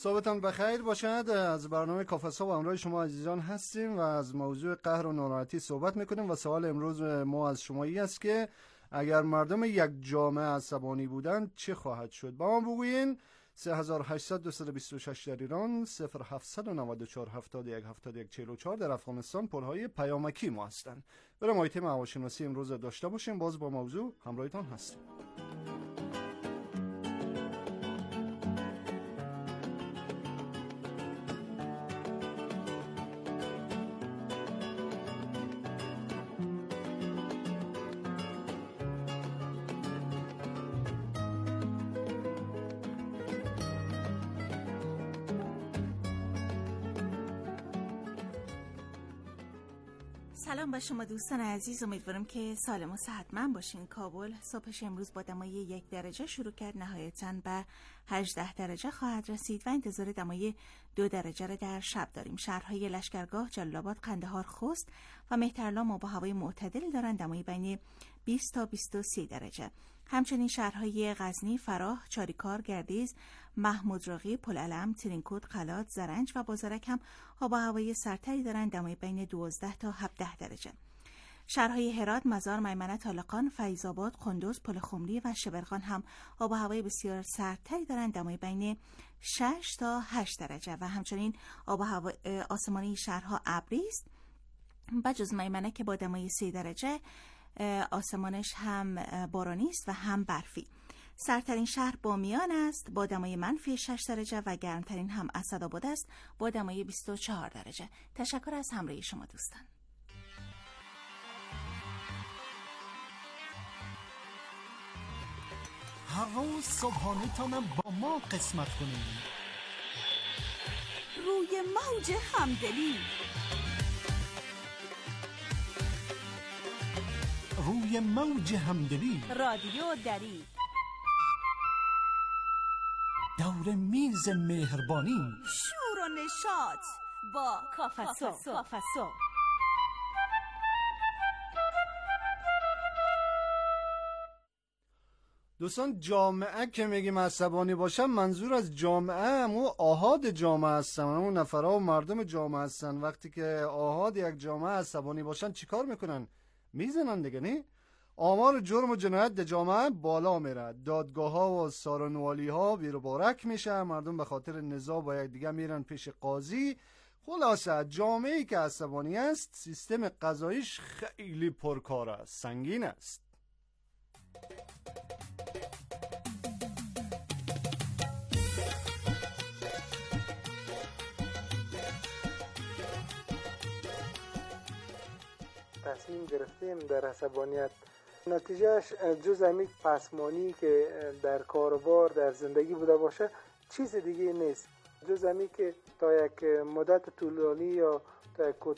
صحبتان بخیر باشد. از برنامه کافه‌ها و همراه شما عزیزان هستیم و از موضوع قهر و ناراحتی صحبت میکنیم و سوال امروز ما از شما این است که اگر مردم یک جامعه عصبانی بودند چه خواهد شد؟ با ما بگوین. سه هزار و هشتصد دویست و بیست و شش در ایران، صفر هفتصد و نود و چهار هفتاد و یک هفتاد و یک چهل و چهار در افغانستان پلهای پیامکی ما هستند. برای مایتم هواشناسی امروز داشته باشیم. باز با موضوع همراهتان هستیم. سلام به شما دوستان عزیز، امیدوارم که سالم و صحتمند باشین. کابل صبحش امروز با دمای یک درجه شروع کرد، نهایتاً به هجده درجه خواهد رسید و انتظار دمای دو درجه را در شب داریم. شهرهای لشکرگاه، جلال آباد، قندهار، خوست و مهترلام آب و هوای معتدل دارند، دمای بین بیست تا بیست و سه درجه. همچنین شهرهای غزنی، فراه، چاریکار، گردیز، محمود راغی، پلعلم، ترینکوت، قلات، زرنج و بازارک هم آب و هوای سرتری دارند، دمای بین دوازده تا هفده درجه. شهرهای هرات، مزار، میمنه، طالقان، فیض آباد، قندوز، پل خمری و شبرغان هم آب و هوای بسیار سردتری دارند، دمای بین شش تا هشت درجه و همچنین آب و هوای آسمانی شهرها ابری است، بجز میمنه که با دمای سه درجه آسمانش هم بارانی است و هم برفی. سردترین شهر بامیان است با دمای منفی شش درجه و گرمترین هم اسدآباد است با دمای بیست و چهار درجه. تشکر از همراهی شما دوستان. هر روز صبحانه تانم با ما قسمت کنیم. روی موج همدلی، روی موج همدلی، رادیو دری، دور میز مهربانی، شور و نشاط با کافسو. دوستان، جامعه که میگیم عصبانی باشن، منظور از جامعه همون آحاد جامعه هستن، همون نفرها و مردم جامعه هستن. وقتی که آحاد یک جامعه عصبانی باشن چیکار میکنن؟ میزنن دیگه، نه؟ آمار جرم و جنایت در جامعه بالا میره، دادگاه ها و سارنوالی ها بیروبارک میشه، مردم به خاطر نزاع با یک دیگه میرن پیش قاضی. خلاصه جامعه‌ای که عصبانی است سیستم قضاییش خیلی پرکار است، سنگین است. تصمیم گرفتیم در عصبانیت، نتیجهش جز همین پسمانی که در کاروبار در زندگی بوده باشه چیز دیگه نیست، جز همین که تا یک مدت طولانی یا تا یک